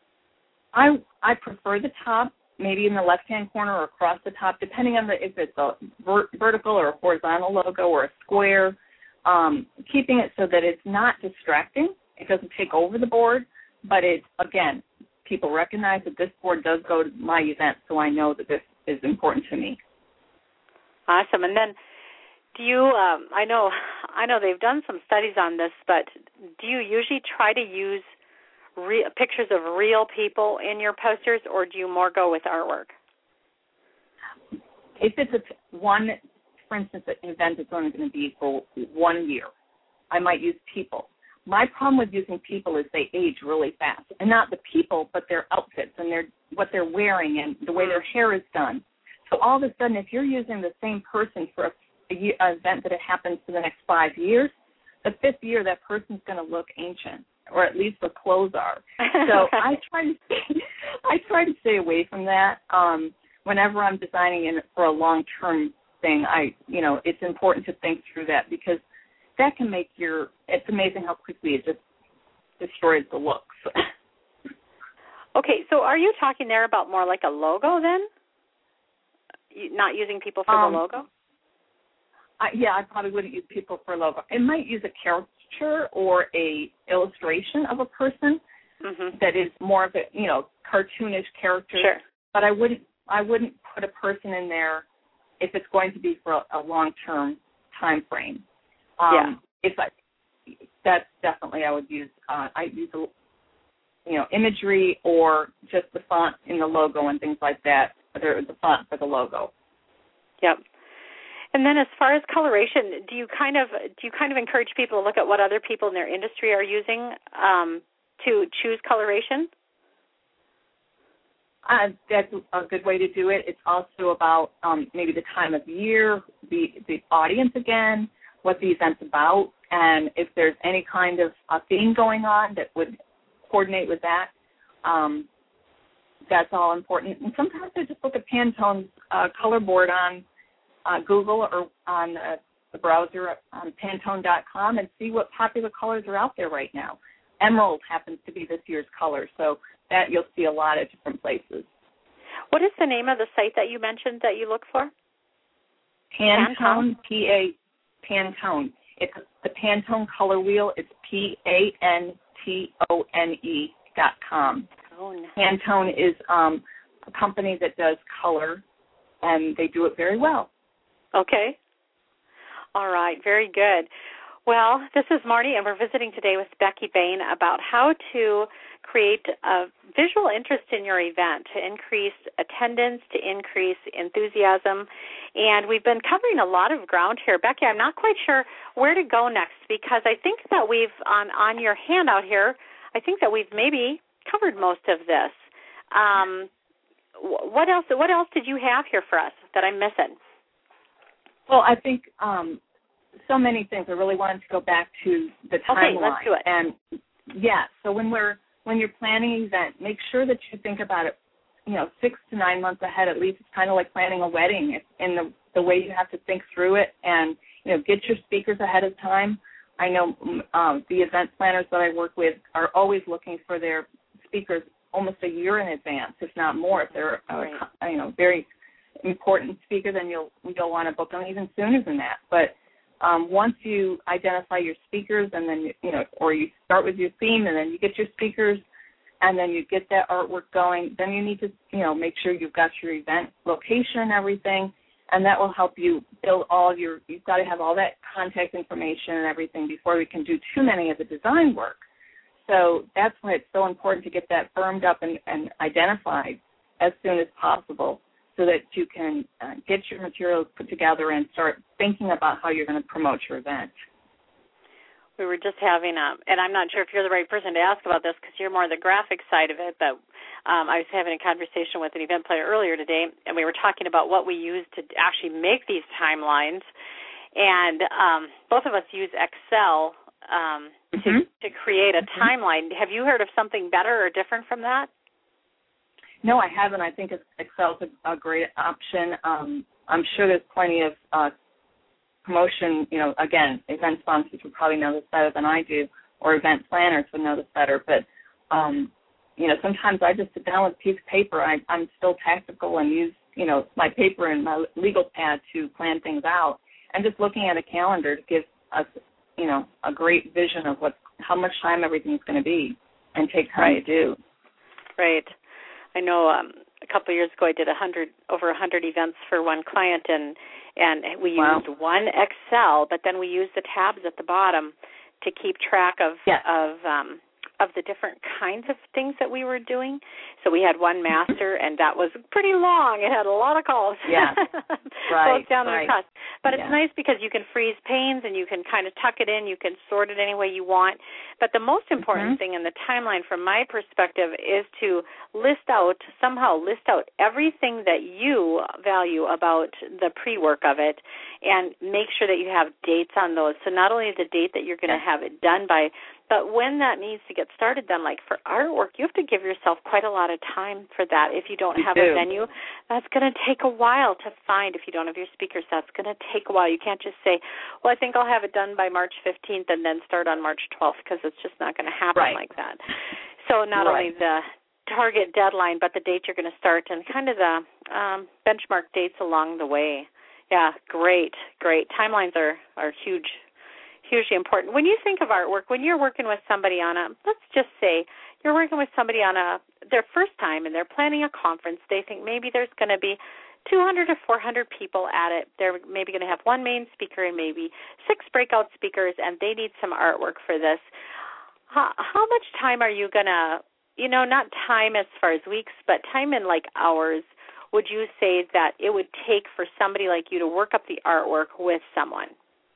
[SPEAKER 3] I I prefer the top, maybe in the left-hand corner or across the top, depending on the if it's a ver- vertical or a horizontal logo or a square, um, keeping it so that it's not distracting. It doesn't take over the board, but it, again, people recognize that this board does go to my event, so I know that this is important to me.
[SPEAKER 2] Awesome. And then do you, um, I know I know they've done some studies on this, but do you usually try to use re- pictures of real people in your posters, or do you more go with artwork?
[SPEAKER 3] If it's a one, for instance, an event that's only going to be for one year, I might use people. My problem with using people is they age really fast, and not the people, but their outfits and their what they're wearing and the way their hair is done. So all of a sudden, if you're using the same person for a, a year, an event that it happens for the next five years, the fifth year that person's going to look ancient, or at least the clothes are. So I try to stay, I try to stay away from that. Um, whenever I'm designing in for a long-term thing, I you know it's important to think through that, because that can make your, it's amazing how quickly it just destroys the looks.
[SPEAKER 2] Okay, so are you talking there about more like a logo then? Not using people for um, the logo?
[SPEAKER 3] I, yeah, I probably wouldn't use people for a logo. I might use a caricature or a illustration of a person mm-hmm. that is more of a, you know, cartoonish character.
[SPEAKER 2] Sure.
[SPEAKER 3] But I wouldn't, I wouldn't put a person in there if it's going to be for a, a long-term time frame. Um,
[SPEAKER 2] yeah.
[SPEAKER 3] If I, that's definitely I would use. Uh, I use a, you know, imagery or just the font in the logo and things like that. Or the font for the logo.
[SPEAKER 2] Yep. And then as far as coloration, do you kind of do you kind of encourage people to look at what other people in their industry are using um, to choose coloration?
[SPEAKER 3] Uh, that's a good way to do it. It's also about um, maybe the time of year, the the audience again, what the event's about, and if there's any kind of a theme going on that would coordinate with that. Um, that's all important. And sometimes I just look at Pantone's uh, color board on uh, Google or on uh, the browser on Pantone dot com and see what popular colors are out there right now. Emerald happens to be this year's color, so that you'll see a lot of different places.
[SPEAKER 2] What is the name of the site that you mentioned that you look for?
[SPEAKER 3] Pantone, P A Pantone. It's the Pantone Color Wheel. It's P A N T O N E dot com.
[SPEAKER 2] Oh, nice.
[SPEAKER 3] Pantone is um, a company that does color, and they do it very well.
[SPEAKER 2] Okay. All right. Very good. Well, this is Marty, and we're visiting today with Becky Bain about how to create a visual interest in your event, to increase attendance, to increase enthusiasm. And we've been covering a lot of ground here. Becky, I'm not quite sure where to go next, because I think that we've, on, on your handout here, I think that we've maybe covered most of this. Um, what else What else did you have here for us that I'm missing?
[SPEAKER 3] Well, I think um, so many things. I really wanted to go back to the timeline.
[SPEAKER 2] Okay, let's do it.
[SPEAKER 3] And yeah, so when we're when you're planning an event, make sure that you think about it, you know, six to nine months ahead at least. It's kind of like planning a wedding. It's in the the way you have to think through it, and you know, get your speakers ahead of time. I know um, the event planners that I work with are always looking for their speakers almost a year in advance, if not more. If they're a,
[SPEAKER 2] right.
[SPEAKER 3] you know, very important speaker, then you'll you'll want to book them even sooner than that. But um, once you identify your speakers, and then you know, or you start with your theme, and then you get your speakers, and then you get that artwork going, then you need to you know make sure you've got your event location and everything, and that will help you build all of your. You've got to have all that contact information and everything before we can do too many of the design work. So that's why it's so important to get that firmed up and, and identified as soon as possible, so that you can uh, get your materials put together and start thinking about how you're going to promote your event.
[SPEAKER 2] We were just having a, and I'm not sure if you're the right person to ask about this because you're more the graphic side of it, but um, I was having a conversation with an event planner earlier today, and we were talking about what we use to actually make these timelines, and um, both of us use Excel um, to,
[SPEAKER 3] mm-hmm.
[SPEAKER 2] to create a timeline. Have you heard of something better or different from that?
[SPEAKER 3] No, I haven't. I think Excel is a, a great option. Um, I'm sure there's plenty of uh, promotion, you know, again, event sponsors would probably know this better than I do, or event planners would know this better. But, um, you know, sometimes I just sit down with a piece of paper. I, I'm still tactical and use, you know, my paper and my legal pad to plan things out. And just looking at a calendar to give us, you know, a great vision of what, how much time everything's going to be and take time
[SPEAKER 2] right.
[SPEAKER 3] to do.
[SPEAKER 2] Right. I know um, a couple of years ago I did a hundred over a hundred events for one client, and and we
[SPEAKER 3] wow.
[SPEAKER 2] used one Excel, but then we used the tabs at the bottom to keep track of
[SPEAKER 3] yes.
[SPEAKER 2] of um, of the different kinds of things that we were doing. So we had one master, and that was pretty long. It had a lot of calls.
[SPEAKER 3] Yeah, right.
[SPEAKER 2] Both down
[SPEAKER 3] right.
[SPEAKER 2] and across. But
[SPEAKER 3] yeah.
[SPEAKER 2] it's nice because you can freeze panes and you can kind of tuck it in. You can sort it any way you want. But the most important
[SPEAKER 3] mm-hmm.
[SPEAKER 2] thing in the timeline, from my perspective, is to list out, somehow list out everything that you value about the pre-work of it, and make sure that you have dates on those. So not only the date that you're going to
[SPEAKER 3] yeah.
[SPEAKER 2] have it done by, but when that needs to get started then, like for artwork, you have to give yourself quite a lot of time for that. If you don't
[SPEAKER 3] you
[SPEAKER 2] have
[SPEAKER 3] do.
[SPEAKER 2] a venue, that's going to take a while to find. If you don't have your speakers, that's going to take a while. You can't just say, well, I think I'll have it done by March fifteenth and then start on March twelfth, because it's just not going to happen
[SPEAKER 3] right.
[SPEAKER 2] like that. So not
[SPEAKER 3] right.
[SPEAKER 2] only the target deadline, but the date you're going to start and kind of the um, benchmark dates along the way. Yeah, great, great. Timelines are, are huge. Hugely important. When you think of artwork, when you're working with somebody on a, let's just say you're working with somebody on a their first time and they're planning a conference, they think maybe there's going to be two hundred to four hundred people at it. They're maybe going to have one main speaker and maybe six breakout speakers, and they need some artwork for this. How, how much time are you going to, you know, not time as far as weeks, but time in like hours, would you say that it would take for somebody like you to work up the artwork with someone?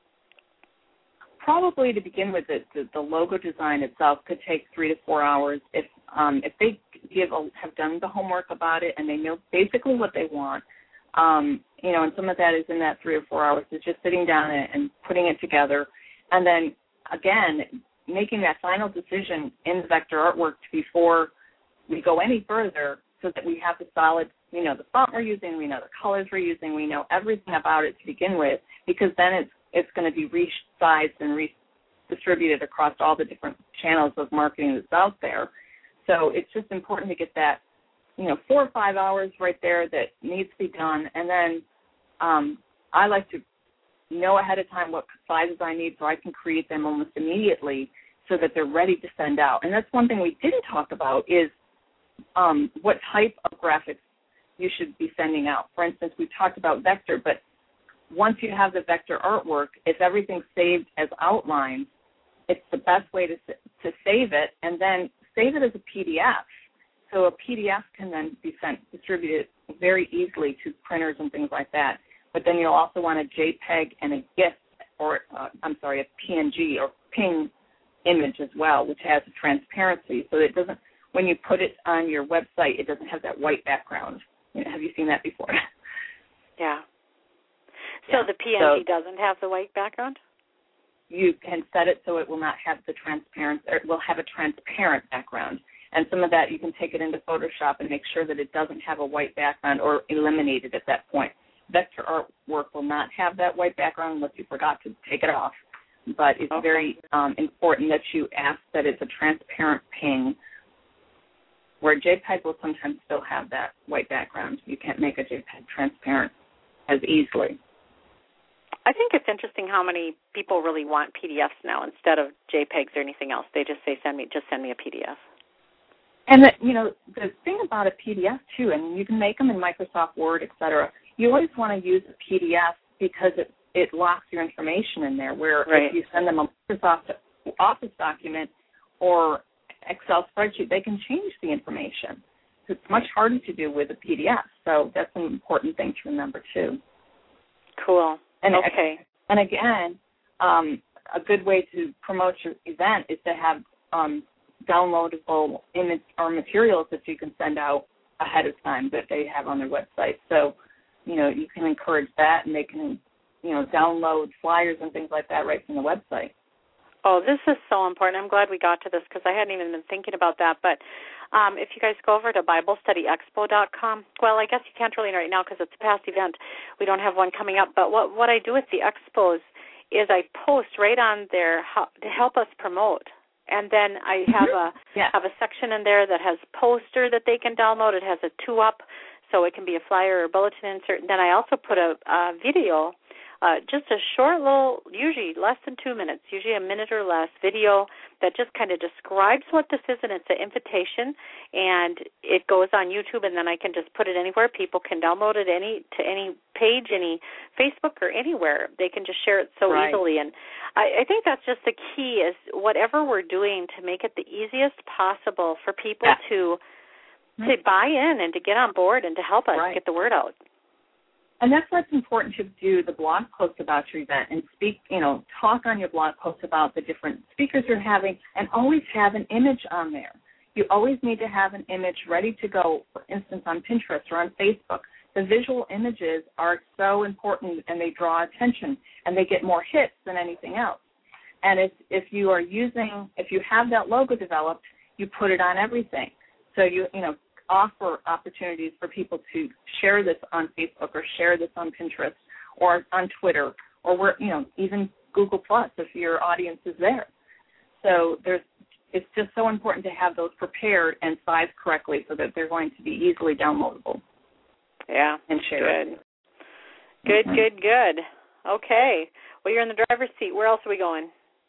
[SPEAKER 3] Probably to begin with, the, the, the logo design itself could take three to four hours. If um, if they give a, have done the homework about it and they know basically what they want, um, you know, and some of that is in that three or four hours. Is just sitting down and, and putting it together, and then again making that final decision in the vector artwork before we go any further, so that we have the solid, you know, the font we're using, we know the colors we're using, we know everything about it to begin with, because then it's it's going to be resized and redistributed across all the different channels of marketing that's out there. So it's just important to get that, you know, four or five hours right there that needs to be done. And then um, I like to know ahead of time what sizes I need so I can create them almost immediately so that they're ready to send out. And that's one thing we didn't talk about is um, what type of graphics you should be sending out. For instance, we talked about vector, but once you have the vector artwork, if everything's saved as outlines, it's the best way to to save it, and then save it as a P D F. So a P D F can then be sent, distributed very easily to printers and things like that. But then you'll also want a JPEG and a GIF, or uh, I'm sorry, a P N G or PNG image as well, which has a transparency, so it doesn't. When you put it on your website, it doesn't have that white background. You know, have you seen that before?
[SPEAKER 2] Yeah. So yeah. the P N G so, doesn't have the white background?
[SPEAKER 3] You can set it so it will not have the transparent, or it will have a transparent background. And some of that you can take it into Photoshop and make sure that it doesn't have a white background or eliminate it at that point. Vector artwork will not have that white background unless you forgot to take it off. But it's okay. very um, important that you ask that it's a transparent ping, where JPEG will sometimes still have that white background. You can't make a JPEG transparent as easily.
[SPEAKER 2] I think it's interesting how many people really want P D Fs now instead of JPEGs or anything else. They just say, "Send me, just send me a P D F."
[SPEAKER 3] And the, you know, the thing about a P D F too, and you can make them in Microsoft Word, et cetera. You always want to use a P D F because it it locks your information in there. Where
[SPEAKER 2] right.
[SPEAKER 3] if you send them a Microsoft Office document or Excel spreadsheet, they can change the information. It's much harder to do with a P D F. So that's an important thing to remember too.
[SPEAKER 2] Cool.
[SPEAKER 3] And
[SPEAKER 2] okay.
[SPEAKER 3] And again, um, a good way to promote your event is to have um, downloadable image or materials that you can send out ahead of time that they have on their website. So, you know, you can encourage that, and they can, you know, download flyers and things like that right from the website.
[SPEAKER 2] Oh, this is so important. I'm glad we got to this because I hadn't even been thinking about that. But um, if you guys go over to Bible Study Expo dot com, well, I guess you can't really right now because it's a past event. We don't have one coming up. But what, what I do with the expos is I post right on there how, to help us promote. And then I have a
[SPEAKER 3] yeah.
[SPEAKER 2] have a section in there that has poster that they can download. It has a two-up, so it can be a flyer or bulletin insert. And then I also put a, a video, uh, just a short little, usually less than two minutes, usually a minute or less, video that just kind of describes what this is, and it's an invitation, and it goes on YouTube, and then I can just put it anywhere. People can download it any to any page, any Facebook or anywhere. They can just share it so
[SPEAKER 3] right.
[SPEAKER 2] easily. And I, I think that's just the key is whatever we're doing to make it the easiest possible for people
[SPEAKER 3] yeah.
[SPEAKER 2] to to buy in and to get on board and to help us
[SPEAKER 3] right.
[SPEAKER 2] get the word out.
[SPEAKER 3] And that's why it's important to do the blog post about your event and speak, you know, talk on your blog post about the different speakers you're having, and always have an image on there. You always need to have an image ready to go, for instance, on Pinterest or on Facebook. The visual images are so important, and they draw attention, and they get more hits than anything else. And if, if you are using, if you have that logo developed, you put it on everything. So you, you know, offer opportunities for people to share this on Facebook or share this on Pinterest or on Twitter or where, you know, even Google Plus if your audience is there. So there's, it's just so important to have those prepared and sized correctly so that they're going to be easily downloadable.
[SPEAKER 2] Yeah,
[SPEAKER 3] and shared.
[SPEAKER 2] Good, good,
[SPEAKER 3] mm-hmm.
[SPEAKER 2] good, good. Okay. Well, you're in the driver's seat. Where else are we going?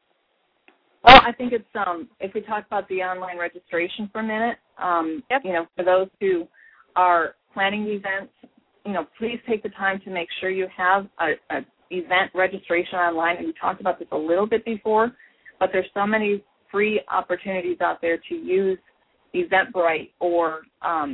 [SPEAKER 3] Well, I think it's, um, if we talk about the online registration for a minute, um,
[SPEAKER 2] yep.
[SPEAKER 3] you know, for those who are planning events, you know, please take the time to make sure you have a, a event registration online. And we talked about this a little bit before, but there's so many free opportunities out there to use Eventbrite or um,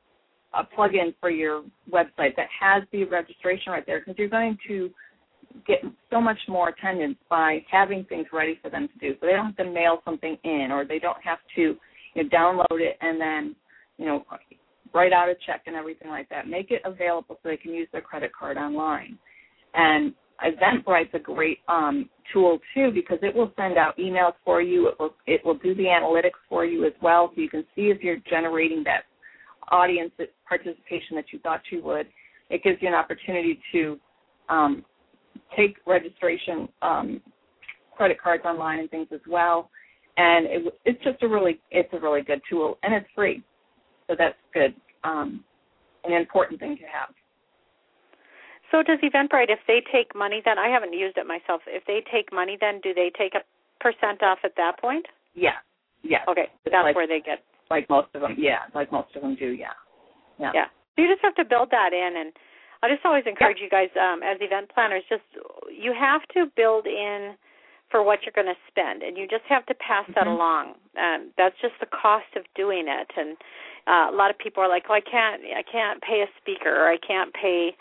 [SPEAKER 3] a plugin for your website that has the registration right there, because you're going to get so much more attendance by having things ready for them to do. So they don't have to mail something in, or they don't have to, you know, download it and then, you know, write out a check and everything like that. Make it available so they can use their credit card online. And Eventbrite's a great um, tool too, because it will send out emails for you. It will it will do the analytics for you as well, so you can see if you're generating that audience participation that you thought you would. It gives you an opportunity to um, take registration um, credit cards online and things as well, and it, it's just a really it's a really good tool, and it's free, so that's good, um, an important thing to have.
[SPEAKER 2] So does Eventbrite, if they take money then, I haven't used it myself, if they take money then, do they take a percent off at that point?
[SPEAKER 3] Yeah, yeah.
[SPEAKER 2] Okay,
[SPEAKER 3] It's
[SPEAKER 2] that's
[SPEAKER 3] like,
[SPEAKER 2] where they get.
[SPEAKER 3] Like most of them, yeah, like most of them do, yeah. Yeah.
[SPEAKER 2] Yeah. So you just have to build that in, and I just always encourage yeah. you guys um, as event planners, just you have to build in for what you're going to spend, and you just have to pass mm-hmm. that along. Um, that's just the cost of doing it, and uh, a lot of people are like, "Oh, I can't, I can't pay a speaker, or I can't pay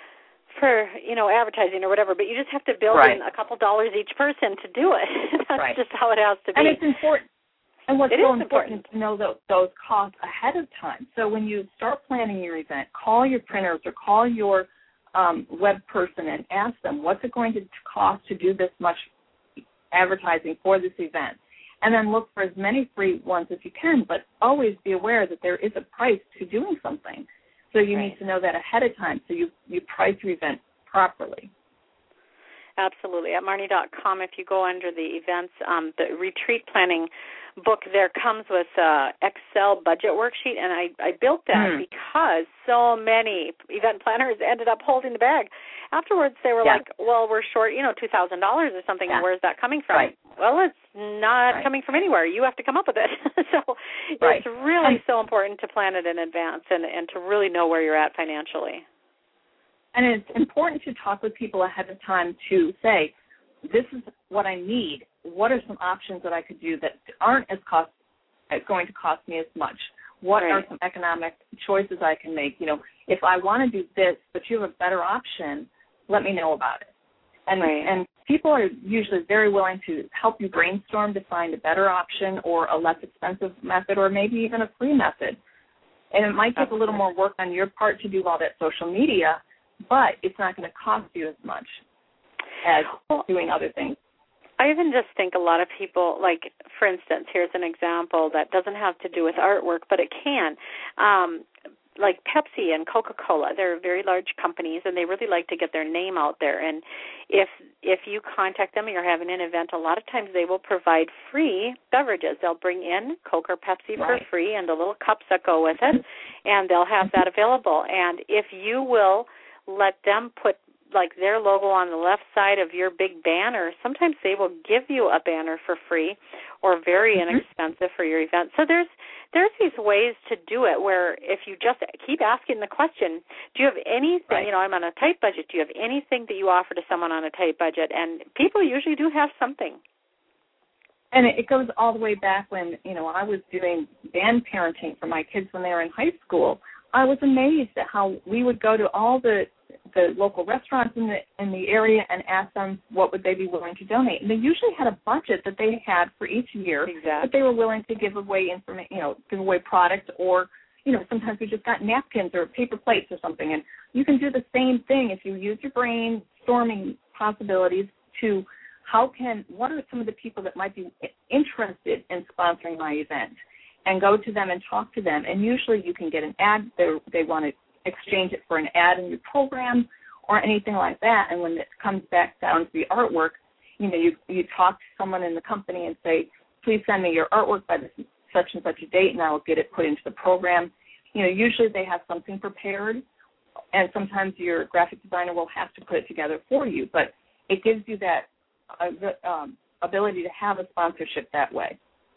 [SPEAKER 2] for you know advertising or whatever." But you just have to build
[SPEAKER 3] right.
[SPEAKER 2] in a couple dollars each person to do it. That's
[SPEAKER 3] right.
[SPEAKER 2] just how it has to be.
[SPEAKER 3] And it's important. And what's
[SPEAKER 2] it
[SPEAKER 3] so
[SPEAKER 2] is
[SPEAKER 3] important,
[SPEAKER 2] important
[SPEAKER 3] to know those, those costs ahead of time. So when you start planning your event, call your printers or call your um, web person and ask them, what's it going to cost to do this much advertising for this event? And then look for as many free ones as you can, but always be aware that there is a price to doing something. So you
[SPEAKER 2] right.
[SPEAKER 3] need to know that ahead of time so you, you price your event properly.
[SPEAKER 2] Absolutely. At Marnie dot com, if you go under the events, um, the retreat planning book there comes with an Excel budget worksheet, and I, I built that mm. because so many event planners ended up holding the bag. Afterwards, they were
[SPEAKER 3] yeah.
[SPEAKER 2] like, well, we're short, you know, two thousand dollars or something.
[SPEAKER 3] Yeah.
[SPEAKER 2] Where's that coming from?
[SPEAKER 3] Right.
[SPEAKER 2] Well, it's not
[SPEAKER 3] right.
[SPEAKER 2] coming from anywhere. You have to come up with it. so
[SPEAKER 3] right.
[SPEAKER 2] it's really
[SPEAKER 3] and,
[SPEAKER 2] so important to plan it in advance and, and to really know where you're at financially.
[SPEAKER 3] And it's important to talk with people ahead of time to say, this is what I need. What are some options that I could do that aren't as cost as going to cost me as much? What
[SPEAKER 2] right.
[SPEAKER 3] are some economic choices I can make? You know, if I want to do this, but you have a better option, let me know about it. And
[SPEAKER 2] right.
[SPEAKER 3] and people are usually very willing to help you brainstorm to find a better option or a less expensive method or maybe even a free method. And it might take a little more work on your part to do all that social media, but it's not going to cost you as much as well, doing other things.
[SPEAKER 2] I even just think a lot of people, like, for instance, here's an example that doesn't have to do with artwork, but it can. Um, like Pepsi and Coca-Cola, they're very large companies, and they really like to get their name out there. And if if you contact them and you're having an event, a lot of times they will provide free beverages. They'll bring in Coke or Pepsi
[SPEAKER 3] right.
[SPEAKER 2] for free and the little cups that go with it, and they'll have that available. And if you will let them put like their logo on the left side of your big banner, sometimes they will give you a banner for free or very mm-hmm. inexpensive for your event. So there's there's these ways to do it where if you just keep asking the question, do you have anything,
[SPEAKER 3] right.
[SPEAKER 2] you know, I'm on a tight budget, do you have anything that you offer to someone on a tight budget? And people usually do have something.
[SPEAKER 3] And it goes all the way back when, you know, I was doing band parenting for my kids when they were in high school. I was amazed at how we would go to all the the local restaurants in the in the area and ask them what would they be willing to donate. And they usually had a budget that they had for each year
[SPEAKER 2] exactly.
[SPEAKER 3] that they were willing to give away information, you know, give away products, or, you know, sometimes we just got napkins or paper plates or something. And you can do the same thing if you use your brainstorming possibilities to how can, what are some of the people that might be interested in sponsoring my event, and go to them and talk to them. And usually you can get an ad, they they want to exchange it for an ad in your program or anything like that. And when it comes back down to the artwork, you know, you you talk to someone in the company and say, please send me your artwork by this such and such a date, and I will get it put into the program. You know, usually they have something prepared, and sometimes your graphic designer will have to put it together for you. But it gives you that uh, um, ability to have a sponsorship that way.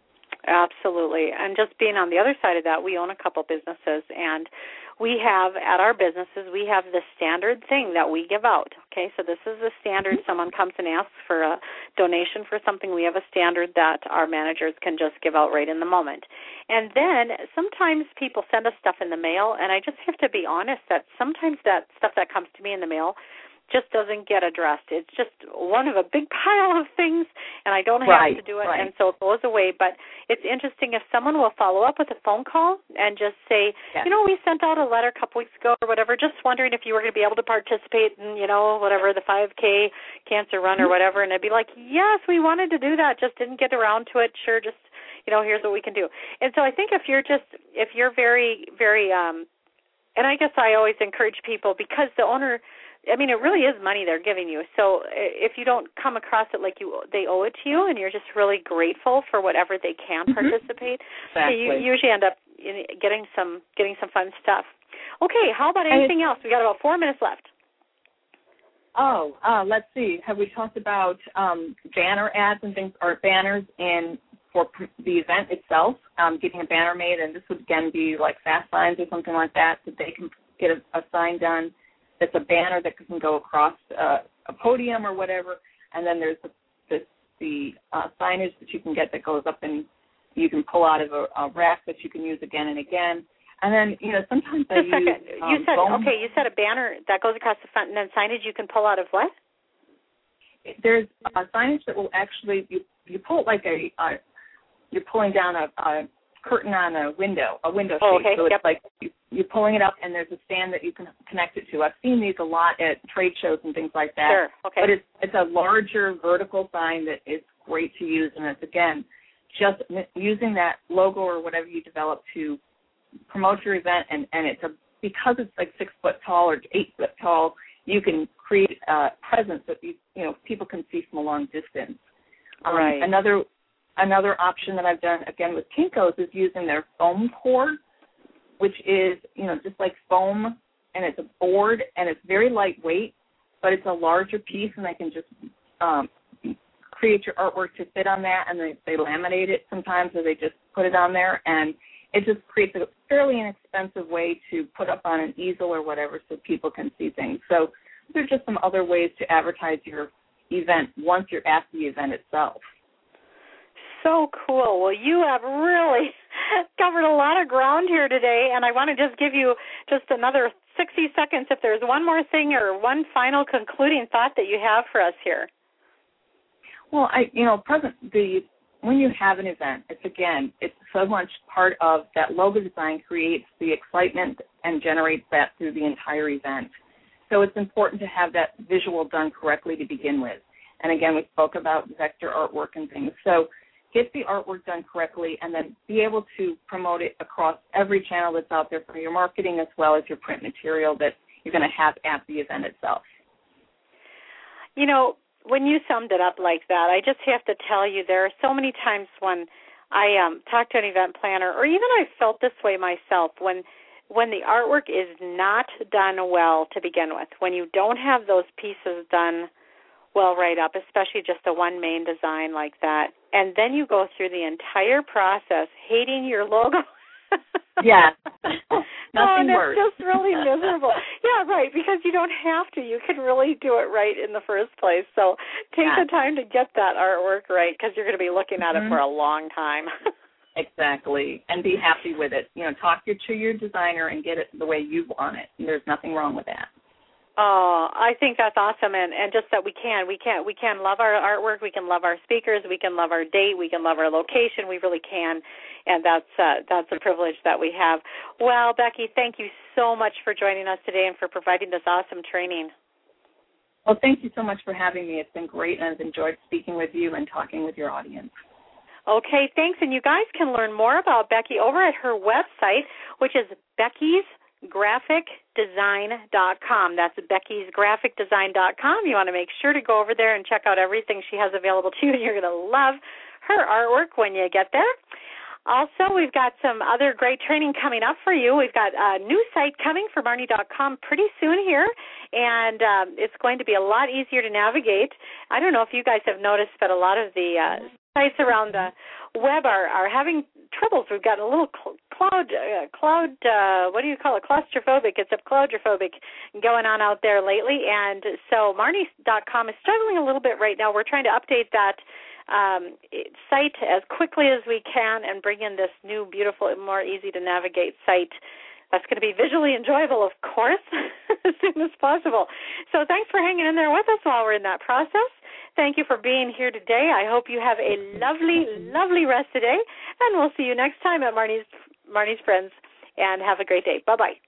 [SPEAKER 2] Absolutely. And just being on the other side of that, we own a couple businesses, and we have, at our businesses, we have the standard thing that we give out. Okay, so this is the standard. Someone comes and asks for a donation for something. We have a standard that our managers can just give out right in the moment. And then sometimes people send us stuff in the mail, and I just have to be honest that sometimes that stuff that comes to me in the mail just doesn't get addressed. It's just one of a big pile of things, and I don't have
[SPEAKER 3] right,
[SPEAKER 2] to do it,
[SPEAKER 3] right.
[SPEAKER 2] and so it goes away. But it's interesting if someone will follow up with a phone call and just say, yes. you know, we sent out a letter a couple weeks ago or whatever, just wondering if you were going to be able to participate in, you know, whatever, the five K cancer run or whatever, and I'd be like, yes, we wanted to do that, just didn't get around to it. Sure, just, you know, here's what we can do. And so I think if you're just, if you're very, very, um, and I guess I always encourage people, because the owner, I mean, it really is money they're giving you. So if you don't come across it like you, they owe it to you, and you're just really grateful for whatever they can mm-hmm. participate,
[SPEAKER 3] exactly.
[SPEAKER 2] you usually end up getting some getting some fun stuff. Okay, how about anything else? We got about four minutes left.
[SPEAKER 3] Oh, uh, let's see. Have we talked about um, banner ads and things, or banners in for pr- the event itself? Um, getting a banner made, and this would again be like fast signs or something like that, so they can get a, a sign done that's a banner that can go across uh, a podium or whatever. And then there's the the, the uh, signage that you can get that goes up and you can pull out of a, a rack that you can use again and again. And then, you know, sometimes I
[SPEAKER 2] Just a
[SPEAKER 3] use...
[SPEAKER 2] second.
[SPEAKER 3] Um,
[SPEAKER 2] you said,
[SPEAKER 3] foam.
[SPEAKER 2] okay, you said a banner that goes across the front and then signage you can pull out of what?
[SPEAKER 3] There's a signage that will actually, you, you pull it like a, a, you're pulling down a, a curtain on a window, a window
[SPEAKER 2] Oh,
[SPEAKER 3] shade.
[SPEAKER 2] okay.
[SPEAKER 3] So it's
[SPEAKER 2] Yep.
[SPEAKER 3] like you, you're pulling it up and there's a stand that you can connect it to. I've seen these a lot at trade shows and things like that.
[SPEAKER 2] Sure, okay.
[SPEAKER 3] But it's, it's a larger vertical sign that is great to use, and it's, again, just using that logo or whatever you develop to promote your event, and, and it's a because it's like six foot tall or eight foot tall, you can create a presence that you, you know people can see from a long distance. Um,
[SPEAKER 2] right.
[SPEAKER 3] Another another option that I've done again with Kinko's is using their foam core, which is you know just like foam, and it's a board and it's very lightweight, but it's a larger piece, and they can just um, create your artwork to fit on that, and they, they laminate it sometimes, or they just put it on there, and it just creates a fairly inexpensive way to put up on an easel or whatever so people can see things. So there's just some other ways to advertise your event once you're at the event itself.
[SPEAKER 2] So cool. Well, you have really covered a lot of ground here today, and I want to just give you just another sixty seconds if there's one more thing or one final concluding thought that you have for us here.
[SPEAKER 3] Well, I, you know, present the when you have an event, it's again, it's so much part of that logo design creates the excitement and generates that through the entire event. So it's important to have that visual done correctly to begin with. And again, we spoke about vector artwork and things. So get the artwork done correctly and then be able to promote it across every channel that's out there for your marketing as well as your print material that you're going to have at the event itself.
[SPEAKER 2] You know, when you summed it up like that, I just have to tell you there are so many times when I um, talk to an event planner, or even I felt this way myself, when when the artwork is not done well to begin with, when you don't have those pieces done well right up, especially just a one main design like that, and then you go through the entire process hating your logo.
[SPEAKER 3] Yeah.
[SPEAKER 2] Nothing
[SPEAKER 3] oh, worse.
[SPEAKER 2] It's just really miserable. Yeah, right, because you don't have to. You can really do it right in the first place. So take
[SPEAKER 3] yeah.
[SPEAKER 2] the time to get that artwork right because you're going to be looking at
[SPEAKER 3] mm-hmm.
[SPEAKER 2] it for a long time.
[SPEAKER 3] Exactly, and be happy with it. You know, talk your, to your designer and get it the way you want it. There's nothing wrong with that.
[SPEAKER 2] Oh, I think that's awesome, and, and just that we can, we can, we can love our artwork, we can love our speakers, we can love our date, we can love our location, we really can, and that's uh, that's a privilege that we have. Well, Becky, thank you so much for joining us today and for providing this awesome training.
[SPEAKER 3] Well, thank you so much for having me. It's been great, and I've enjoyed speaking with you and talking with your audience.
[SPEAKER 2] Okay, thanks, and you guys can learn more about Becky over at her website, which is Becky's graphic design dot com. That's Becky's graphic design dot com. You want to make sure to go over there and check out everything she has available to you, and you're going to love her artwork when you get there. Also, we've got some other great training coming up for you. We've got a new site coming for Marnie dot com pretty soon here, and um, it's going to be a lot easier to navigate. I don't know if you guys have noticed, but a lot of the uh, sites around the web are, are having troubles. We've got a little cl- cloud, uh, cloud. Uh, what do you call it? Claustrophobic. It's a claustrophobic going on out there lately, and so Marnie dot com is struggling a little bit right now. We're trying to update that um, site as quickly as we can and bring in this new, beautiful, more easy to navigate site that's going to be visually enjoyable, of course, as soon as possible. So thanks for hanging in there with us while we're in that process. Thank you for being here today. I hope you have a lovely, lovely rest today, and we'll see you next time at Marnie's Marnie's Friends, and have a great day. Bye-bye.